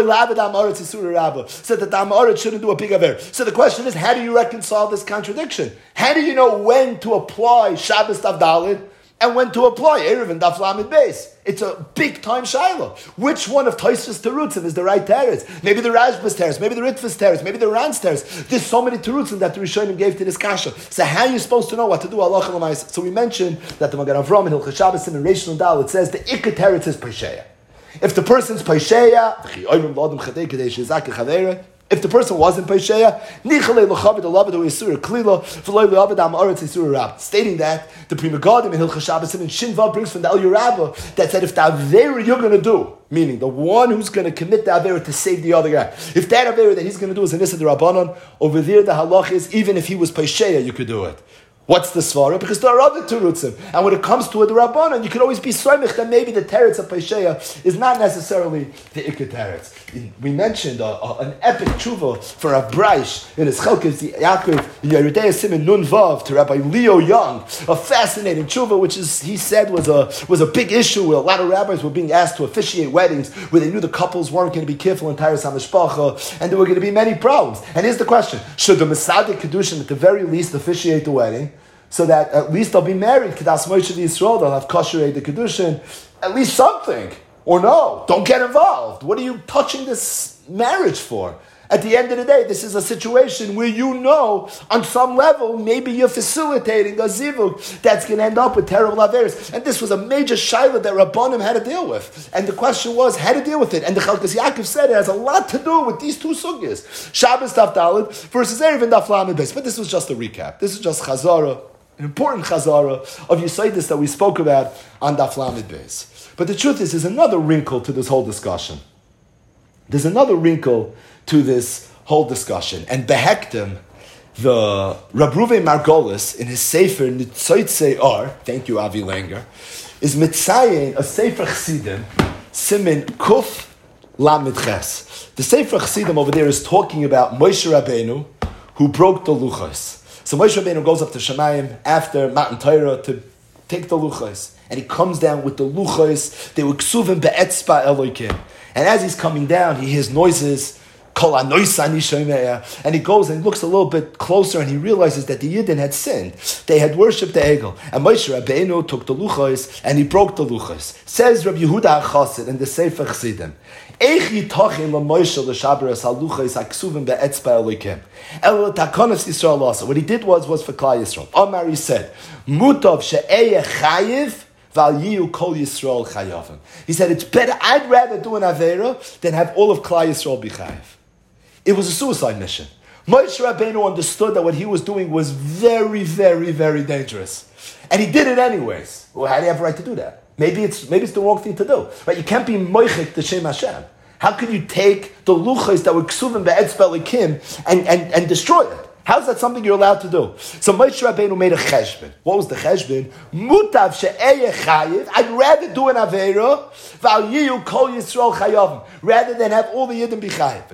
so that the Amaretz shouldn't do a big avera. So the question is, how do you reconcile this contradiction? How do you know when to apply Shabbos Daf Daled and when to apply Erev and Daf Lamed Beis? It's a big time shiloh. Which one of Tosfos terutzim is the right teretz? Maybe the Rashba's teretz, maybe the Ritva's teretz, maybe the Ran's teretz. There's so many terutzim that the Rishonim gave to this kasha. So how are you supposed to know what to do? Allah L'maisa. So we mentioned that the Magen Avraham in Hilchos Shabbos in Reish Nun Daled, it says the ikar teretz is pesheya. If the person's pesheya, if the person wasn't pesheya, stating that the Pri Megadim in Hilchos Shabbos and Shinva brings from the El Yerabah that said if the avera you're going to do, meaning the one who's going to commit the avera to save the other guy, if that avera that he's going to do is an Issa D'Rabbanan, over there the halach is even if he was pesheya you could do it. What's the svara? Because there are other terutzim, and when it comes to a D'Rabbanan, you can always be soymich that maybe the teretz of pesheya is not necessarily the ikar teretz. We mentioned uh, uh, an epic tshuva for a braish in his chelkes Yaakov Yeridei Siman Nun Vav to Rabbi Leo Young, a fascinating tshuva, which is he said was a was a big issue where a lot of rabbis were being asked to officiate weddings where they knew the couples weren't going to be careful in Tyrus HaMishpacha, and there were going to be many problems. And here's the question: should the Mesadik Kedushin at the very least officiate the wedding, so that at least they'll be married? Kedas Moshe Yisrael, they'll have kosher the Kedushin, at least something. Or no, don't get involved. What are you touching this marriage for? At the end of the day, this is a situation where you know, on some level, maybe you're facilitating a zivug that's going to end up with terrible averis. And this was a major shaila that Rabbanim had to deal with. And the question was, how to deal with it. And the Chalkas Yaakov said it has a lot to do with these two sugyas. Shabbos Daf Daled versus Erev and Daf Lamed Beis. But this was just a recap. This is just Chazara, an important Chazara of Yesodis that we spoke about on Daf Lamed Beis. But the truth is, there's another wrinkle to this whole discussion. There's another wrinkle to this whole discussion. And Behektim, the Rab Ruven Margolis, in his Sefer Nitzotzei Or, thank you Avi Langer, is mitzayin a Sefer Chassidim, Simin Kuf Lamed Ches. The Sefer Chassidim over there is talking about Moshe Rabbeinu, who broke the Luchos. So Moshe Rabbeinu goes up to Shemayim after Matan Torah to take the Luchos. And he comes down with the Luchos. They were ksuvim be'etzba Elokim. And as he's coming down, he hears noises, and he goes and looks a little bit closer and he realizes that the Yidden had sinned. They had worshipped the Egel. And Moshe Rabbeinu took the Luchos and he broke the Luchos. Says Rabbi Yehuda HaChassid in the Sefer Chassidim, Eich yitachin l'Moshe l'shabaras haluchos haksuvim be'etzba Elokim. El takonos Yisrael also. What he did was, was for Klal Yisrael. Omar, he said, Mutov she'eyeh chayiv he said, it's better, I'd rather do an Aveira than have all of Klal Yisrael be chayiv. It was a suicide mission. Moshe Rabbeinu understood that what he was doing was very, very, very dangerous. And he did it anyways. Well, how do you have a right to do that? Maybe it's maybe it's the wrong thing to do. Right? You can't be moichik the Shem Hashem. How can you take the luchos that were ksuvim be'etzba Elokim and, and, and destroy it? How's that something you're allowed to do? So Moshe Rabbeinu made a cheshbon. What was the cheshbon? Mutav she'eyeh chayiv. I'd rather do an aveira v'al yiyu kol Yisrael chayavim, rather than have all the yidden be chayiv.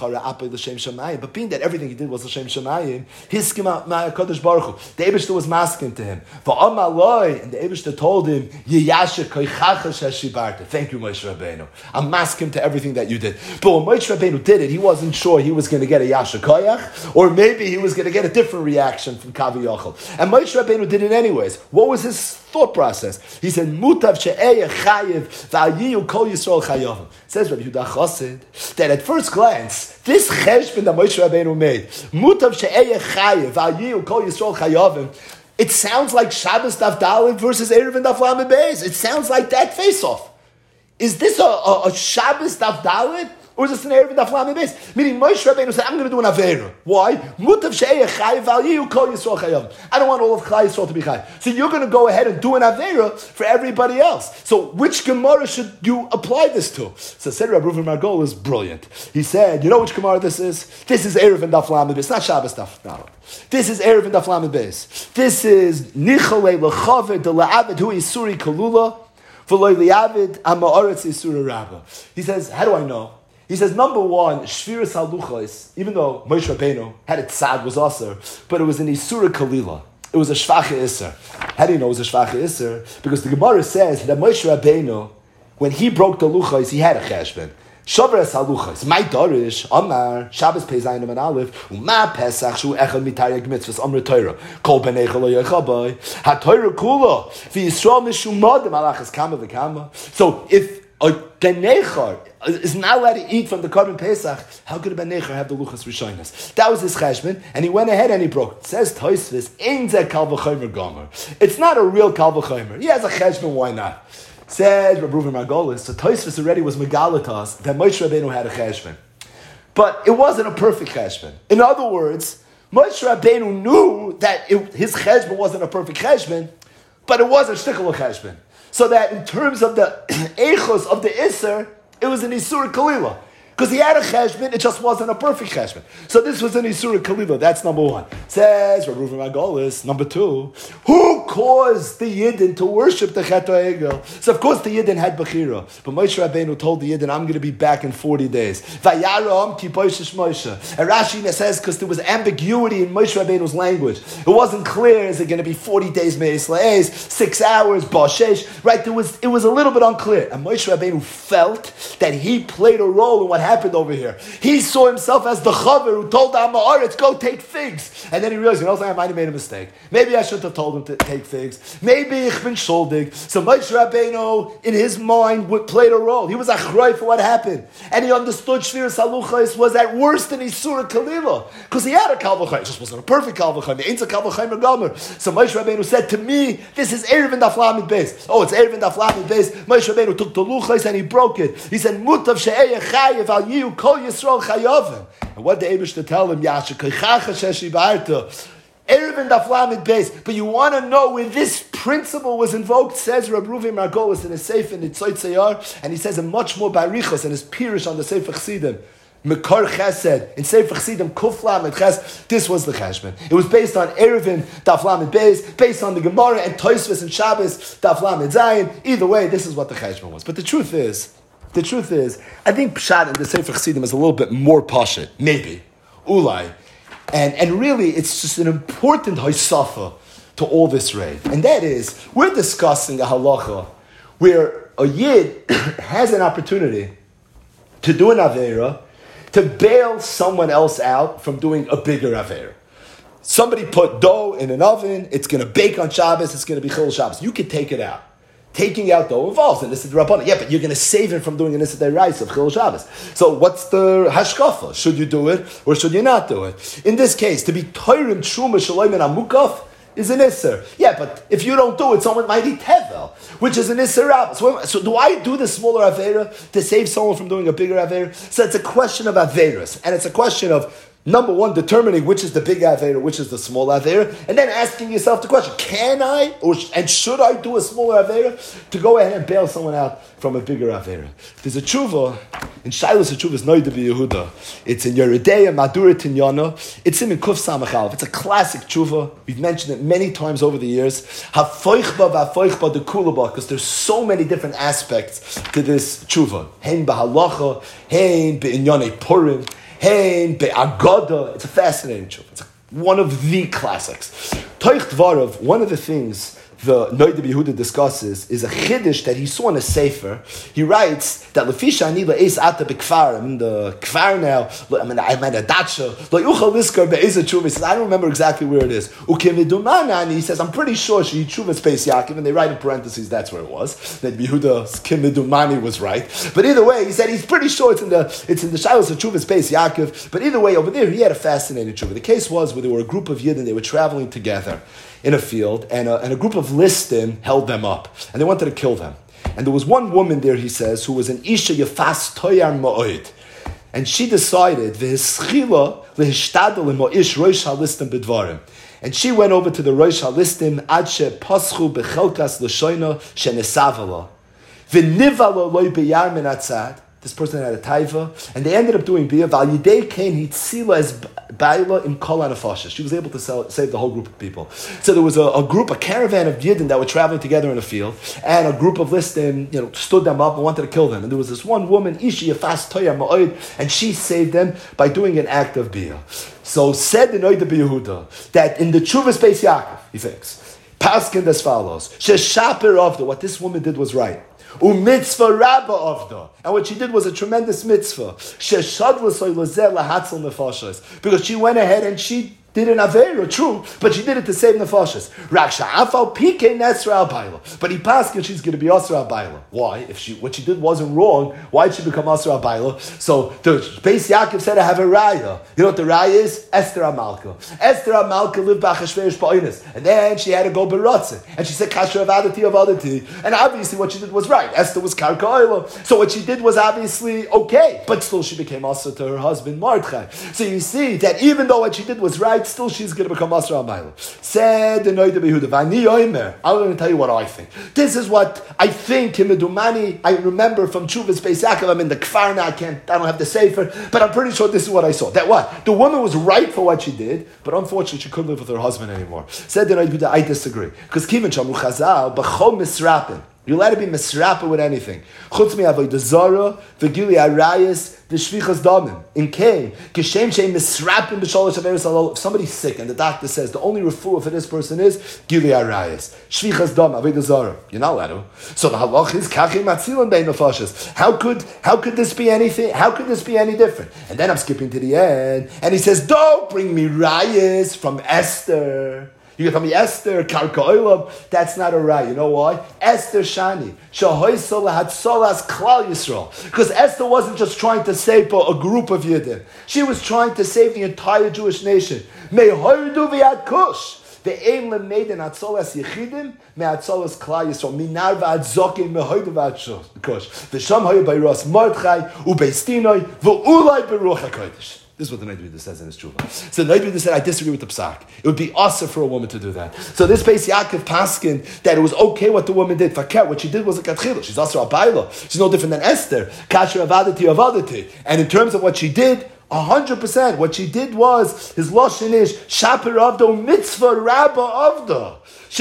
But being that everything he did was l'shem shamayim, his schema ma'akadosh baruch hu. The Eibishter was masking to him. V'amaloi, and the Eibishter told him, Yiyashe koichacha sheshibarta. Thank you, Moshe Rabbeinu. I'm masking to everything that you did. But when Moshe Rabbeinu did it, he wasn't sure he was going to get a yasha koyach, or maybe he was going to get a different reaction from Kavi Yochel. And Moshe Rabbeinu did it anyways. What was his thought process? He said, Mutav she'eyeh chayiv v'ayiyu kol Yisrael chayavim. Says Rabbi Yehuda Chassid that at first glance, this cheshbon that Moshe Rabbeinu made, Mutav she'eyeh chayiv v'ayiyu kol Yisrael chayavim, it sounds like Shabbos Daf Daled versus Erev and Daf Lamed Beis. It sounds like that face-off. Is this a, a, a Shabbos Daf Daled? Or is this an Erev and Daf Lamed Beis? Meaning Moshe Rabbeinu said, I'm going to do an Aveira. Why? Mutav she'eyeh chayiv v'ayiyu kol Yisrael chayavim. I don't want all of Klal Yisrael to be chayiv. So you're going to go ahead and do an Aveira for everybody else. So which Gemara should you apply this to? So said Rabbi Ruven Margol is brilliant. He said, you know which Gemara this is? This is Erev and Daf Lamed Beis, not Shabbos Daf Daled. This is Erev and Daf Lamed Beis. This is Nichalei l'chaved de la'avid hu isuri kalula v'loi li'avid ama'aretz isuri rabba. He says, how do I know? He says, number one, Shviras HaLuchos, even though Moshe Rabbeinu had it tzad, was aser, but it was an Isura Kalila. It was a Shvacha Isser. How do you know it was a Shvacha Isser? Because the Gemara says that Moshe Rabbeinu, when he broke the Luchos, he had a cheshbon. Shavras HaLuchos, my Dorish, Amar, Shabbos Peizayinim and Aleph, Uma Pesach, Shu Echad Mitayeg Mitzvahs, Amr Torah, Kol B'nei Chol Yochabai, HaTorah Kula, V'Yisrael Mishumadim, Alachas Kama V'Kama. So if a Benechar is not allowed to eat from the Korban Pesach, how could a Benechar have the Luchas Rishonos? That was his cheshbon, and he went ahead and he broke. It says Tosfos, Ein Zeh Kal V'Chomer Gomer. It's not a real Kal V'Chomer. He has a cheshbon, why not? Says Rabbi Ruven Margolis, so Tosfos already was megalatas that Moshe Rabbeinu had a cheshbon. But it wasn't a perfect cheshbon. In other words, Moshe Rabbeinu knew that it, his cheshbon wasn't a perfect cheshbon, but it was a shtickle cheshbon. So that in terms of the echos of the Isser, it was an Isur Kalila. Because he had a cheshbon, it just wasn't a perfect cheshbon. So this was an Isura Kalila. That's number one. Says Rav Reuven Margolis. Number two, who caused the Yidden to worship the Chet HaEgel? So of course the Yidden had Bechira. But Moshe Rabbeinu told the Yidden, I'm going to be back in forty days. Vayaram ki Moshe Moshe. And Rashi says, because there was ambiguity in Moshe Rabbeinu's language. It wasn't clear, is it going to be forty days Meis La'ez, six hours, Bashesh, right? There was, it was a little bit unclear. And Moshe Rabbeinu felt that he played a role in what happened over here. He saw himself as the chaver who told the Amaretz, go take figs. And then he realized, you know, I might have made a mistake. Maybe I shouldn't have told him to take figs. Maybe ich bin schuldig. So Moshe Rabbeinu, in his mind, played a role. He was achrei for what happened. And he understood Shviras Haluchos was at worst in Isura Kalila. Because he had a Kal V'Chaim. It just wasn't a perfect Kal V'Chaim. It ain't a Kal V'Chaim or Gomer. So Moshe Rabbeinu said to me, this is Erev and Daf Lamed Beis. Oh, it's Erev and Daf Lamed Beis. Moshe Rabbeinu took the Luchos and he broke it. He said, Mutav she'eyeh chayev al yiyu kol Yisrael chayovim. And what did the Eibush to tell him? Yasha keichacha sheshi ba'arta. Erev and Daf Lamed Beis. But you want to know where this principle was invoked, says Rav Reuven Margolis in his Sefer in Tzot Tzayar, and he says it much more by Richos and his Pirish on the Sefer Chassidim. Mekar Chesed in Sefer Chassidim Kuf Lamed Ches. This was the Cheshbon. It was based on Eruvin Daf Lamed Beis, based on the Gemara and Tosfos and Shabbos Daf Lamed Zayin. Either way, this is what the Cheshbon was. But the truth is, the truth is, I think Pshat in the Sefer Chassidim is a little bit more pashut, maybe, ulai, and and really it's just an important haisafa to all this raid, and that is we're discussing a halacha where a yid has an opportunity to do an avera, to bail someone else out from doing a bigger avera. Somebody put dough in an oven, it's going to bake on Shabbos, it's going to be Chil Shabbos. You can take it out. Taking out dough involves an Issa D'Rabbanan. Yeah, but you're going to save him from doing an Issa D'Oraisa of Chil Shabbos. So what's the hashkafa? Should you do it or should you not do it? In this case, to be Toirim Truma Shaloim and Amukaf is an Isser. Yeah, but if you don't do it, someone might eat Tevel, which is an Isser Rabbah. So, so do I do the smaller Avera to save someone from doing a bigger Avera? So it's a question of Averas, and it's a question of, number one, determining which is the big Avera, which is the small Avera, and then asking yourself the question, can I, or and should I do a smaller Avera to go ahead and bail someone out from a bigger Avera? There's a tshuva, in Shiloh's tshuva is Noida B'Yehuda. It's in Yeridei Madura Tinyana. It's in Kuf Samach Aleph. It's a classic tshuva. We've mentioned it many times over the years. Hafoichba v'afoichba de kulaba, because there's so many different aspects to this tshuva. Hein b'halacha, hein b'inyane Purim, Hein be'agoda. It's a fascinating tshuva. It's one of the classics. Toich Dvarav, one of the things the Noida B'Yehuda discusses is a chiddush that he saw in a sefer. He writes that lefisha ani le'es ata b'kfar. I'm in the kfar now. I'm in, I'm in a dacha. Lo'uchal liskar be'ez tshuva. He says, I don't remember exactly where it is. Ukimidumana, he says, I'm pretty sure she tshuva space Yaakov, and they write in parentheses that's where it was. That Yehuda's kimidumani was right. But either way, he said he's pretty sure it's in the it's in the Shiloh's tshuva space Yaakov. But either way, over there he had a fascinating tshuva. The case was where there were a group of Yidden, they were traveling together in a field, and a, and a group of Listim held them up, and they wanted to kill them. And there was one woman there, he says, who was an Isha Yefas Toyar Ma'od, and she decided, V'hischila lehishtadel mo'ish Rosh HaListim b'dvarim. And she went over to the Rosh HaListim, ad she paschu bechelkas l'shoina shenesavala. V'nivala loy b'yar min atzad. This person had a taiva, and they ended up doing biyah. Val yidei kain hitzila as baila im kol hanafashis. She was able to sell, save the whole group of people. So there was a, a group, a caravan of Yidden that were traveling together in a field, and a group of Listim, you know, stood them up and wanted to kill them. And there was this one woman, Ishi Yefas Toya Ma'od, and she saved them by doing an act of biyah. So said the Noida B'Yehuda that in the Tshuvas Beis Yaakov, he thinks, paskin as follows: Sheshaper Avda. What this woman did was right. Umitzvah rabba avda, and what she did was a tremendous mitzvah. Because she went ahead and she did an avera, true, but she did it to save nefashos. Raksha afal pike nesra al baila, but he passed and she's going to be asra al baila. Why? If she what she did wasn't wrong, why did she become asra al baila? So the Beis Yaakov said, "I have a raya." You know what the raya is? Esther Amalka. Esther Amalka lived b'achashverosh ba'onis, and then she had to go beratzin, and she said kasher of adati of adati, and obviously what she did was right. Esther was karka oila, so what she did was obviously okay, but still she became asra to her husband Mordechai. So you see that even though what she did was right, still she's going to become Asra Amayla. Said the Noida Behuda, Vani Oimer, I'm going to tell you what I think. This is what I think, Himedumani, I remember from Chuvas Beis Yaakov, I'm in the Kfar now, I can't, I don't have the Sefer, but I'm pretty sure this is what I saw. That what? The woman was right for what she did, but unfortunately she couldn't live with her husband anymore. Said the Noida Behuda, I disagree. Because Kivin Shamru Chazal, B'chol Misrapin, you're allowed to be misrapa with anything. Chutz mi avodah zara, v'gili arayis, v'shvichas damim. In Cain, kishem shein misrapin b'shalosh averos halal. If somebody's sick and the doctor says the only refuah for this person is gili arayis, shvichas dam, avodah zara. You're not allowed to. So the halach is kachim matzilan bein nefashos. How could how could this be anything? How could this be any different? And then I'm skipping to the end, and he says, "Don't bring me rayis from Esther." You can tell me Esther, Karka Oilam, that's not a right. You know why? Esther Shani. Shahoisala had Solas Klal Yisrael. Because Esther wasn't just trying to save a group of Yidden. She was trying to save the entire Jewish nation. Mehoidu v'yad kush. Ve'ein lemeiden atzolas yechidim, me'atzolas Klal Yisrael. Minar v'ad zokim mehoidu v'ad kush. V'sham hoyu b'ros Mordechai, u'beistinoi, v'ulai b'ruach HaKodesh. This is what the Noida Behuda says in his tshuva. So the Noida Behuda said, I disagree with the psak. It would be awesome for a woman to do that. So this Beis Yaakov paskin that it was okay what the woman did. Faket, what she did was a katchila. She's also a baila. She's no different than Esther. Kasher avadati avadati. And in terms of what she did, a hundred percent. What she did was his lashon is shaper avdo mitzvah rabba avda. She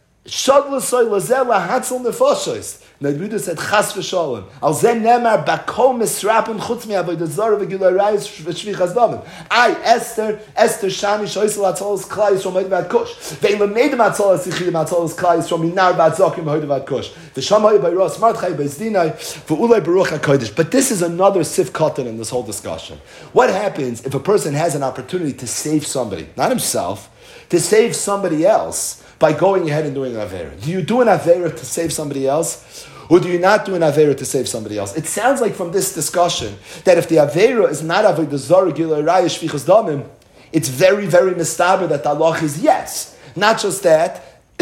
shadla soy lazela hatzel nefashos. Noida Behuda said, Chas v'shalom. Al zen nemar bakol misrapim chutz mi avodah zara v'gilui arayis v'shvichas damim. I, Esther, Esther Shani, shoysel atzolos klal Yisrael moed v'ad kush. Ve'im lemedim atzolos yichidim atzolos klal Yisrael minar v'ad zokim moed v'ad kush. V'sham hoyu b'ros Mordechai b'zdinai v'ulei b'ruach HaKodesh. But this is another sif katan in this whole discussion. What happens if a person has an opportunity to save somebody, not himself, to save somebody else, by going ahead and doing an Avera? Do you do an Avera to save somebody else? Or do you not do an Avera to save somebody else? It sounds like from this discussion that if the Avera is not Avodah Zarah, Gilui Arayis, Shvichas Damim, it's very, very mistaber that the halach is yes. Not just that,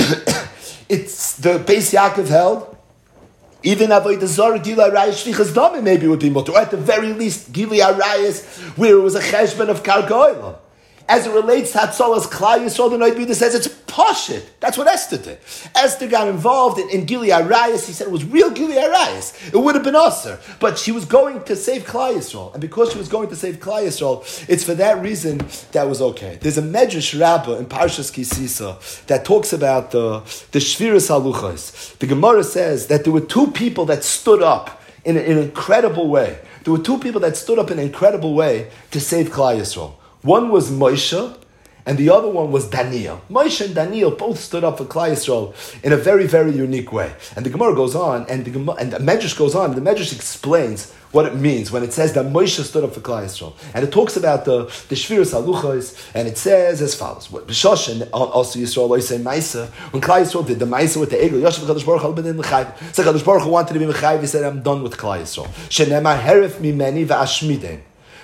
it's the Beis Yaakov held, even Avodah Zarah, Gilui Arayis, Shvichas Damim maybe would be mutter. Or at the very least, Gilui Arayis, where it was a cheshbon of Karka Oilam. As it relates to Hatzalas Klal Yisrael, the Noida Behuda says it's Pashit. That's what Esther did. Esther got involved in, in Gili Arayis. He said it was real Gili Arayis. It would have been Aser. But she was going to save Klal Yisrael. And because she was going to save Klal Yisrael, it's for that reason that was okay. There's a Medrash Rabbah in Parshas Kisisa that talks about the, the Shviras Haluchos. The Gemara says that there were two people that stood up in, a, in an incredible way. There were two people that stood up in an incredible way to save Klal Yisrael. One was Moshe, and the other one was Daniel. Moshe and Daniel both stood up for Klal Yisrael in a very, very unique way. And the Gemara goes on, and the Gemara, and the Medrash goes on, and the Medrash explains what it means when it says that Moshe stood up for Klal Yisrael. And it talks about the, the Shviras Haluchos, and it says as follows. B'shoshen, also Yisrael, I say Maisa, when Klal Yisrael did the Maisa with the Egel, Yoshev Kadosh Baruch Hu b'nei l'chayv. So Kadosh Baruch Hu wanted to be l'chayv, he said, I'm done with Klal Yisrael. Shenemar heref mimeni v'ashmidem.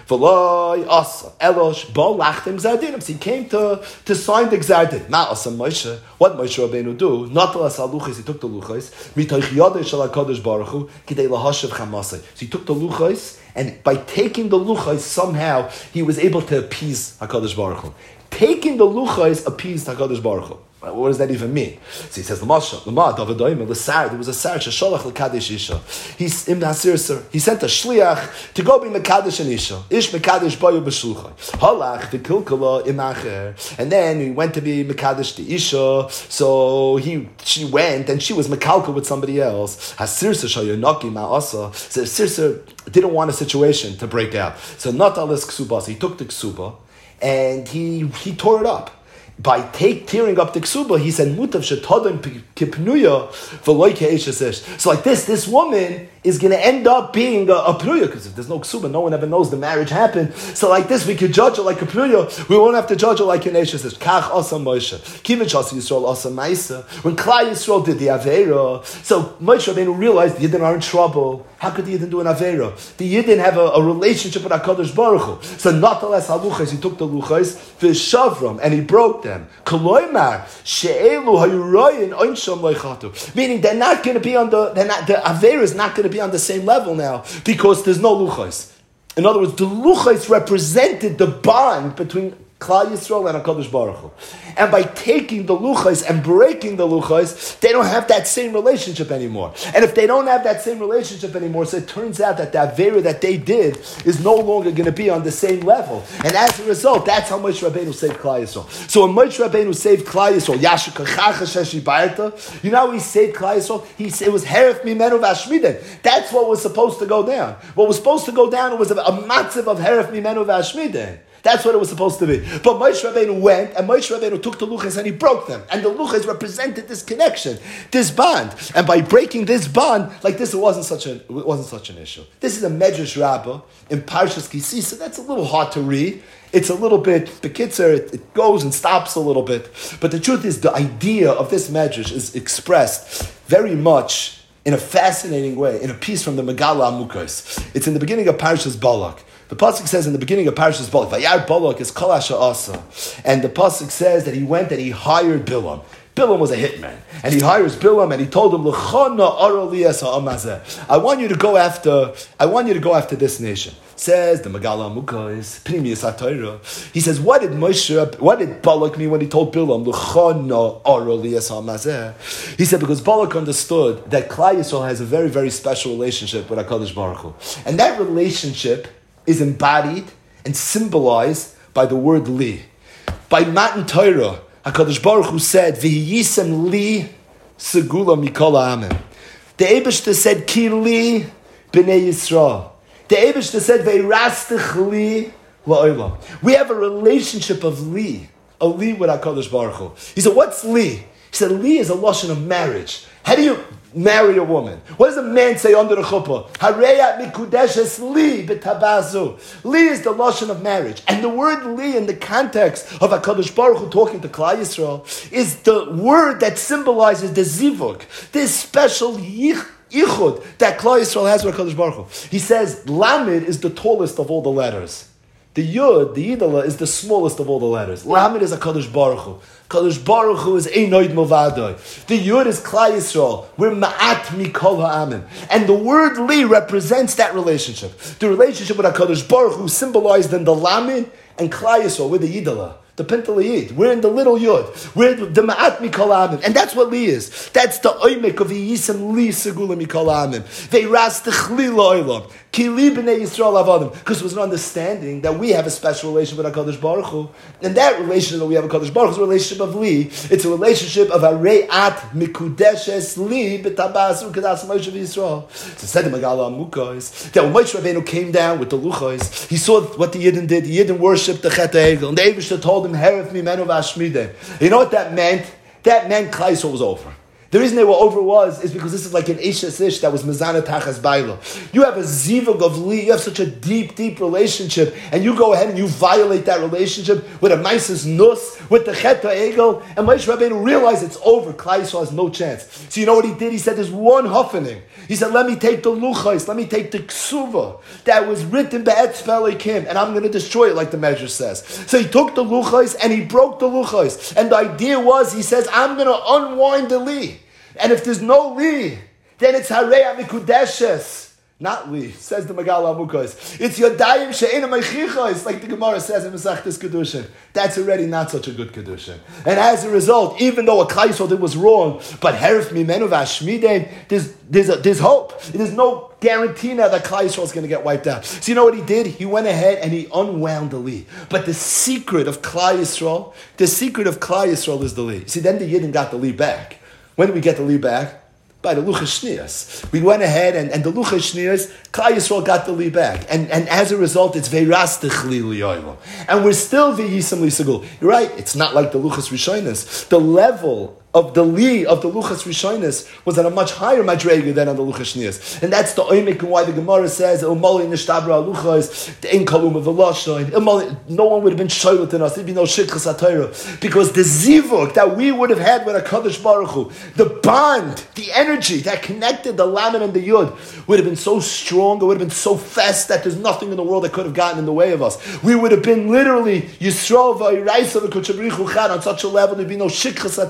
V'loi asa elosh bo lachtem gzardinim. So he came to, to sign the gzardin. Ma asa Moshe. What Moshe Rabbeinu do? Not alas haluchos. He took the luchos. Mitoich yodei shel HaKadosh Baruch Hu kidei lahashav chamasei. So he took the luchos, and by taking the luchos, somehow he was able to appease HaKadosh Baruch Hu. Taking the luchos appeased HaKadosh Baruch Hu. What does that even mean? So he says, the Masha, the Ma, Davadoim, the Sar, there was a Sar, Shasholach l'Kadesh Isha. He's in Hasir, sir. He sent a Shliach to go be Mekadesh and Isha. Ish Mekadesh Bayu B'Shulchay. Halach, the Kilkala Imacher. And then he went to be Mekadesh to Isha. So he, she went, and she was Mekalka with somebody else. Hasir, sir, Shayonoki Ma'asa. So Hasir, sir, didn't want a situation to break out. So not alis Ksuba. So he took the Ksuba, and he, he tore it up. By take, tearing up the ksuba, he said, "Mutav shetodem kipnuya v'loy ke'eshes." So like this, this woman is going to end up being a, a pnuya, because if there's no ksuba, no one ever knows the marriage happened. So like this, we could judge her like a pnuya. We won't have to judge her like an eshes. Kach asa Moshe, kivin shasi Yisrael asa Maisa. When Klal Yisrael did the avera, so Moshe Rabbeinu realized the Yidden are in trouble. How could the Yidden do an avera? The Yidden have a, a relationship with HaKadosh Baruch Hu. So not less haluchas, he took the luchas v'shavram and he broke them. Koloimar she'elu hayurayin oinsham loichatu. Meaning they're not going to be on the, they're not, the avera is not going to be on the same level now because there's no luchas. In other words, the luchas represented the bond between Klal Yisrael and HaKadosh Baruch Hu. And by taking the luchos and breaking the luchos, they don't have that same relationship anymore. And if they don't have that same relationship anymore, so it turns out that the Avera that they did is no longer going to be on the same level. And as a result, that's how Moshe Rabbeinu saved Klal Yisrael. So when Moshe Rabbeinu saved Klal Yisrael, Yashu Kachacha Sheshi Barta, you know how he saved Klal Yisrael? He said it was Heref Mimenu Vashmiden. That's what was supposed to go down. What was supposed to go down was a, a matziv of Heref Mimenu Vashmiden. That's what it was supposed to be. But Moshe Rabbeinu went, and Moshe Rabbeinu took the luchos and he broke them. And the luchos represented this connection, this bond. And by breaking this bond, like this, it wasn't such a, it wasn't such an issue. This is a Medrash Rabbah in Parshas Kisisa. That's a little hard to read. It's a little bit, Bekitzer, it, it goes and stops a little bit. But the truth is, the idea of this Medrash is expressed very much in a fascinating way, in a piece from the Megala Amukos. It's in the beginning of Parshas Balak. The pasuk says in the beginning of Parshas Balak, Vayar Balak is Kol Asher Asa, and the pasuk says that he went and he hired Bilam. Bilam was a hitman, and he hires Bilam and he told him, L'chana ara li es ha'amazeh. I want you to go after. I want you to go after this nation. Says the Megala Amukos, Pnimius HaTorah. He says, what did Moshe, what did Balak mean when he told Bilam, L'chana ara li es ha'amazeh? He said because Balak understood that Klal Yisrael has a very very special relationship with HaKadosh Baruch Hu, and that relationship is embodied and symbolized by the word li. By Matan Torah, HaKadosh Baruch Hu said, V'yisem li segula mikol ha'amim. The Eibishter said, Ki li b'nei Yisrael. The Eibishter said, V'irastich li la'olam. We have a relationship of li, a li with HaKadosh Baruch Hu. He said, what's li? He said, li is a lashon of marriage. How do you marry a woman? What does a man say under the chuppah? Hareyat mikudeshes li b'tabazu. Li is the lashon of marriage, and the word li in the context of HaKadosh Baruch Hu talking to Klal Yisrael is the word that symbolizes the zivug, this special yich. Ichud that Klal Yisrael has with HaKadosh Baruch Hu. He says Lamed is the tallest of all the letters. The Yud, the Yidala, is the smallest of all the letters. Lamed is HaKadosh Baruch Hu. HaKadosh Baruch Hu is Einoid Movadoi. The Yud is Klal Yisrael. We're Ma'at Mikol Ha'amin. And the word Li represents that relationship. The relationship with HaKadosh Baruch Hu symbolized in the Lamed and Klal Yisrael with the Yidala. The Pintalayid. We're in the little Yud. We're the Ma'at Mikol Ha'amin. And that's what Li is. That's the Oimek of Yisem Li Segula Mikol Ha'amin. Veiras Techli Lo'ilam. Ki li b'nei Yisrael avadim. Because it was an understanding that we have a special relationship with HaKadosh Baruch Hu. And that relationship that we have with HaKadosh Baruch Hu is a relationship of Li. It's a relationship of Arei At Mikudeshes Li B'tabasu Kedas Moshe Yisrael. So said the Megala Amukos that when Moshe Rabbeinu came down with the Luchos, he saw what the Yidden did. The Yidden worshipped the Chet HaEgel. And the Eibishter told him, Heref Mimenu Vashmideh. You know what that meant? That meant Klal Yisrael was over. The reason they were over was is because this is like an Ishes Ish that was Mezana Tachas Baila. You have a zivug of Li, you have such a deep, deep relationship, and you go ahead and you violate that relationship with a Maises Nus, with the Chet HaEgel, and Moshe Rabbeinu realized it's over. Klal Yisrael has no chance. So you know what he did? He said there's one huffening. He said, let me take the Luchos, let me take the Ksuva that was written by Etzveli Kim, and I'm going to destroy it like the measure says. So he took the Luchos and he broke the Luchos. And the idea was, he says, I'm going to unwind the Li. And if there's no Li, then it's Harei Mikudeshes. Not Li, says the Megala Amukos. It's Yodayim She'ena Meichichos, like the Gemara says in Masechtas Kedushin. That's already not such a good Kedushin. And as a result, even though what Klal Yisrael did was wrong, but Heref Mimenu Vashmideh, there's, there's, a, there's hope. There's no guarantee now that Klal Yisrael is going to get wiped out. So you know what he did? He went ahead and he unwound the Li. But the secret of Klal Yisrael, the secret of Klal Yisrael is the Li. See, then the Yidden got the Li back. When did we get the Li back? By the Luchas Shnias. We went ahead and, and the Luchas Shnias, Klal Yisrael got the Li back. And, and as a result, it's Veiras Techli Li'olam. And we're still V'yisam Li Segul. You're right, it's not like the Luchas Rishonis. The level of the Li, of the Luchas Rishonis, was at a much higher madrega than on the Luchas Shnias. And that's the oimik and why the Gemara says, Umali Nishtabra Luchas, the In Kalum of the Lashon. No one would have been shoylet in us. There'd be no Shitchas HaTorah. Because the Zivuk that we would have had with HaKadosh Baruch Hu, the bond, the energy that connected the Lamed and the Yud, would have been so strong, it would have been so fast that there's nothing in the world that could have gotten in the way of us. We would have been literally Yisrael V'Iraisa V'Kuchabrichu Chad on such a level, there'd be no Shitchas HaTorah.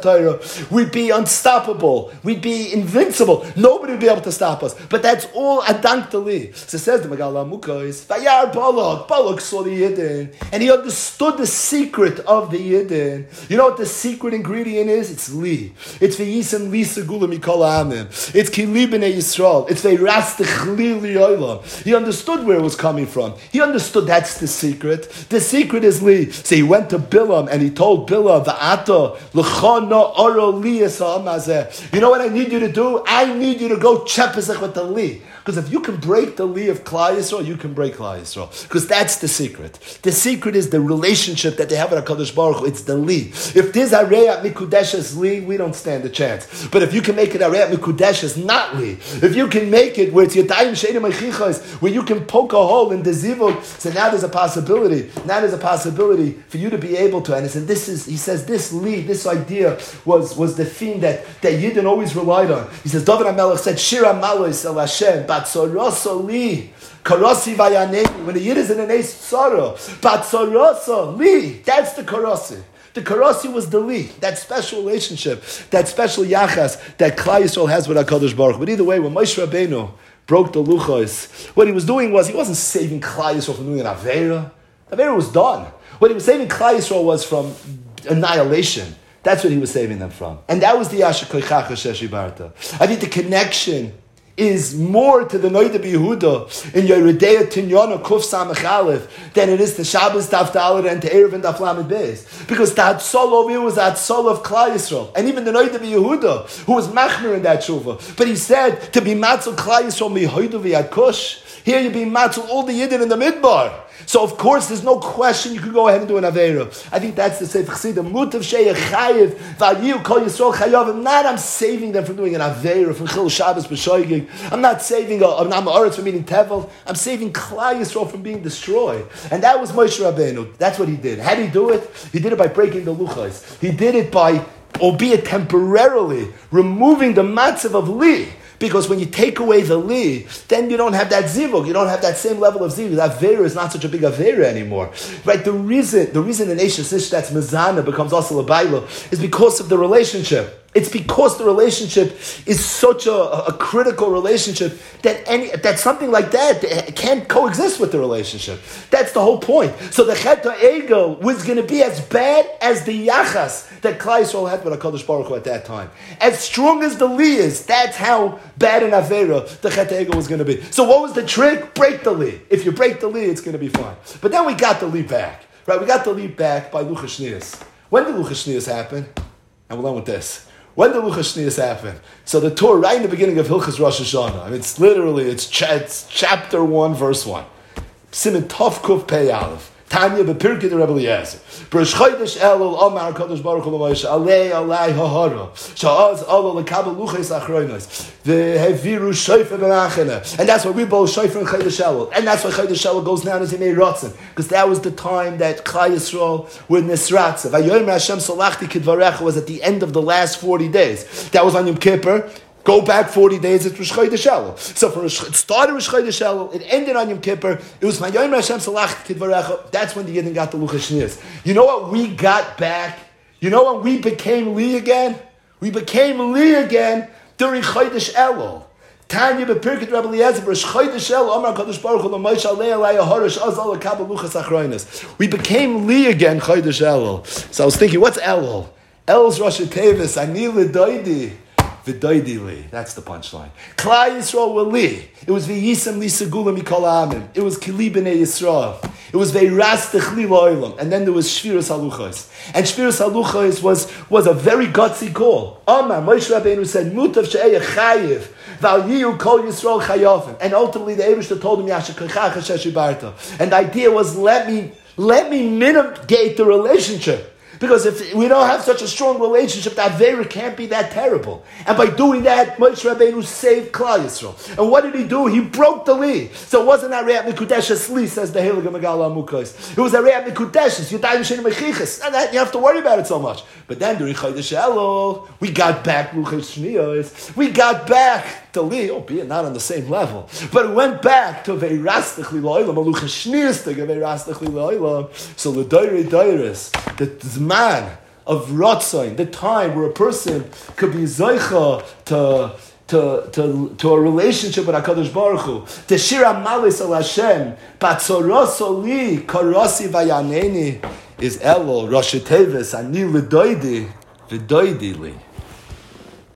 we'd be unstoppable, we'd be invincible. Nobody would be able to stop us. But that's all adank to li. So says the Megala Mukos, Vayar Balak, Balak saw the Yidden, and he understood the secret of the Yidden. You know what the secret ingredient is? It's li. It's v'yisem li segula mikol ha'amim. It's ki li b'nei Yisrael. It's v'yrastich li li olam. He understood where it was coming from. He understood that's the secret. The secret is li. So he went to Bilam and he told Bilam, Va'ata l'chana oro li esam hazeh. You know what I need you to do? I need you to go chepesach with the li. Because if you can break the li of Klal Yisrael, you can break Klal Yisrael. Because that's the secret. The secret is the relationship that they have with HaKadosh Baruch Hu. It's the li. If there's Areyat Mikudeshes li, we don't stand a chance. But if you can make it Areyat Mikudeshes not li, if you can make it where it's Yadayim Sheidim Eichichos, where you can poke a hole in the zivug, so now there's a possibility. Now there's a possibility for you to be able to. And he said, this is, he says, this li, this idea was, was the theme that, that Yidden always relied on. He says, David HaMelech said, Shira Malois El Hashem, Batzoroso li, Karosi Vayanemi, when the Yid is in an Eis Tzoro, Batzoroso li, that's the Karosi. The Karosi was the li, that special relationship, that special yachas that Klal Yisrael has with HaKadosh Baruch Hu. But either way, when Moshe Rabbeinu broke the luchos, what he was doing was, he wasn't saving Klal Yisrael from doing an Aveira. Aveira was done. What he was saving Klal Yisrael was from annihilation. That's what he was saving them from. And that was the Yasha Koichacha Sheshibarta. I think the connection is more to the Noida B'Yehuda in Yeridea Tinyana Kuf Samach Aleph than it is to Shabbos Daf Dalet and to Erev and Daf Lamed Beis. Because the Hatzol over here was the Hatzol of Klal Yisrael. And even the Noida B'Yehuda, who was Machmir in that Shuvah. But he said, to be Matzal Klal Yisrael Mihoidu V'Yad Kush, here you be Matzal all the Yidden in the Midbar. So of course, there's no question you could go ahead and do an Aveira. I think that's the Sefer Chassidim. Mutav She'eh Chayiv V'Ayiu Kol Yisrael Chayavim. Not I'm saving them from doing an Aveira, from Chil Shabbos B'Shoigig. I'm not saving a, a Na'aretz from eating Tevel. I'm saving Klal Yisrael from being destroyed. And that was Moshe Rabbeinu. That's what he did. How did he do it? He did it by breaking the luchos. He did it by, albeit temporarily, removing the matzav of li. Because when you take away the li, then you don't have that zivug. You don't have that same level of zivug. That avera is not such a big avera anymore, right? The reason, the reason an Eishes Ish that's mezana becomes also labaylo is because of the relationship. It's because the relationship is such a, a critical relationship that any that something like that can't coexist with the relationship. That's the whole point. So the Chet HaEgel was going to be as bad as the Yachas that Klal Yisrael had with HaKadosh Baruch Hu at that time. As strong as the Li is, that's how bad an Avera the Chet HaEgel was going to be. So what was the trick? Break the Li. If you break the Li, it's going to be fine. But then we got the Li back. Right? We got the Li back by Luchas Shnias. When did Luchas Shnias happen? And we'll end with this. When did Luchas Shnias happen? So the Torah, right in the beginning of Hilchas Rosh Hashanah, I mean, it's literally, it's, cha- it's chapter one, verse one. Siman Tov Kuf Pei Aleph. Tanya bepirkei the Rebbe Eliezer. B'Rosh Chodesh Elul Amar Kadosh Baruch Hu l'Moshe Alei Alei Hahara Sha'az Alul Lekabel Luchos Achronos V'Heviru Shofar Benachana. And that's why we both Shofar and Chodesh Elul. And that's why Chodesh Elul goes down as Yemei Ratzon, because that was the time that Klal Yisrael were Nisratza. Vayomer Hashem Salachti Kidvarecha was at the end of the last forty days. That was on Yom Kippur. Go back forty days, it's Rosh Chodesh Elul. So for it started Rosh Chodesh Elul, it ended on Yom Kippur. It was Vayomer Hashem Salach Kidvarecha. That's when the Yidden got the Luchas Shnias. You know what we got back? You know when we became Li again? We became Li again during Chodesh Elul. Tanya bepirkei Rebbe Eliezer Rosh Chodesh Elul Amar Kadosh Baruch Hu l'Moshe Alei Alei Hahara Sha'az Lekabel Luchos Achronos. We became Li again Chodesh Elul. So I was thinking, what's Elul? Elul's Rosh Tevis Ani L'Doidi. V'doidili. That's the punchline. Klal Yisrael were li. It was v'yisem li segula mikol ha'amim. It was kili b'nei Yisrael. It was v'irastich li lo'olam. And then there was shviras haluchos. And shviras haluchos was, was a very gutsy call. Amar, Moshe Rabbeinu said, mutav she'eh chayiv, v'al yiyu kol Yisrael chayovim. And ultimately the Eibishter told him, Yasha kochacha sheshibarta. And the idea was, let me, let me mitigate the relationship. Because if we don't have such a strong relationship, that Avera can't be that terrible. And by doing that, Moshe Rabbeinu saved Klal Yisrael. And what did he do? He broke the Li. So it wasn't Areyat Mikudeshes Li, says the Heilige Megala Amukos. It was Areyat Mikudeshes, Yadayim She'enim Eichichos. And that, you have to worry about it so much. But then during Chodesh Elul, we got back Luchas Shnios. We got back to Li, albeit not on the same level. But it went back to Veirastich Li Lo'ilam, a Luchas Shnios to Veirastich Li Lo'ilam. So the Doire Doires, the Zman of Ratzon, the time where a person could be Zoicha to, to, to, to a relationship with HaKadosh Baruch Hu. Teshira Malis al Hashem, Batsorosoli, Karasi Vayaneni, is Elo, Rosh Tevis, Ani L'doidi, V'doidi Li.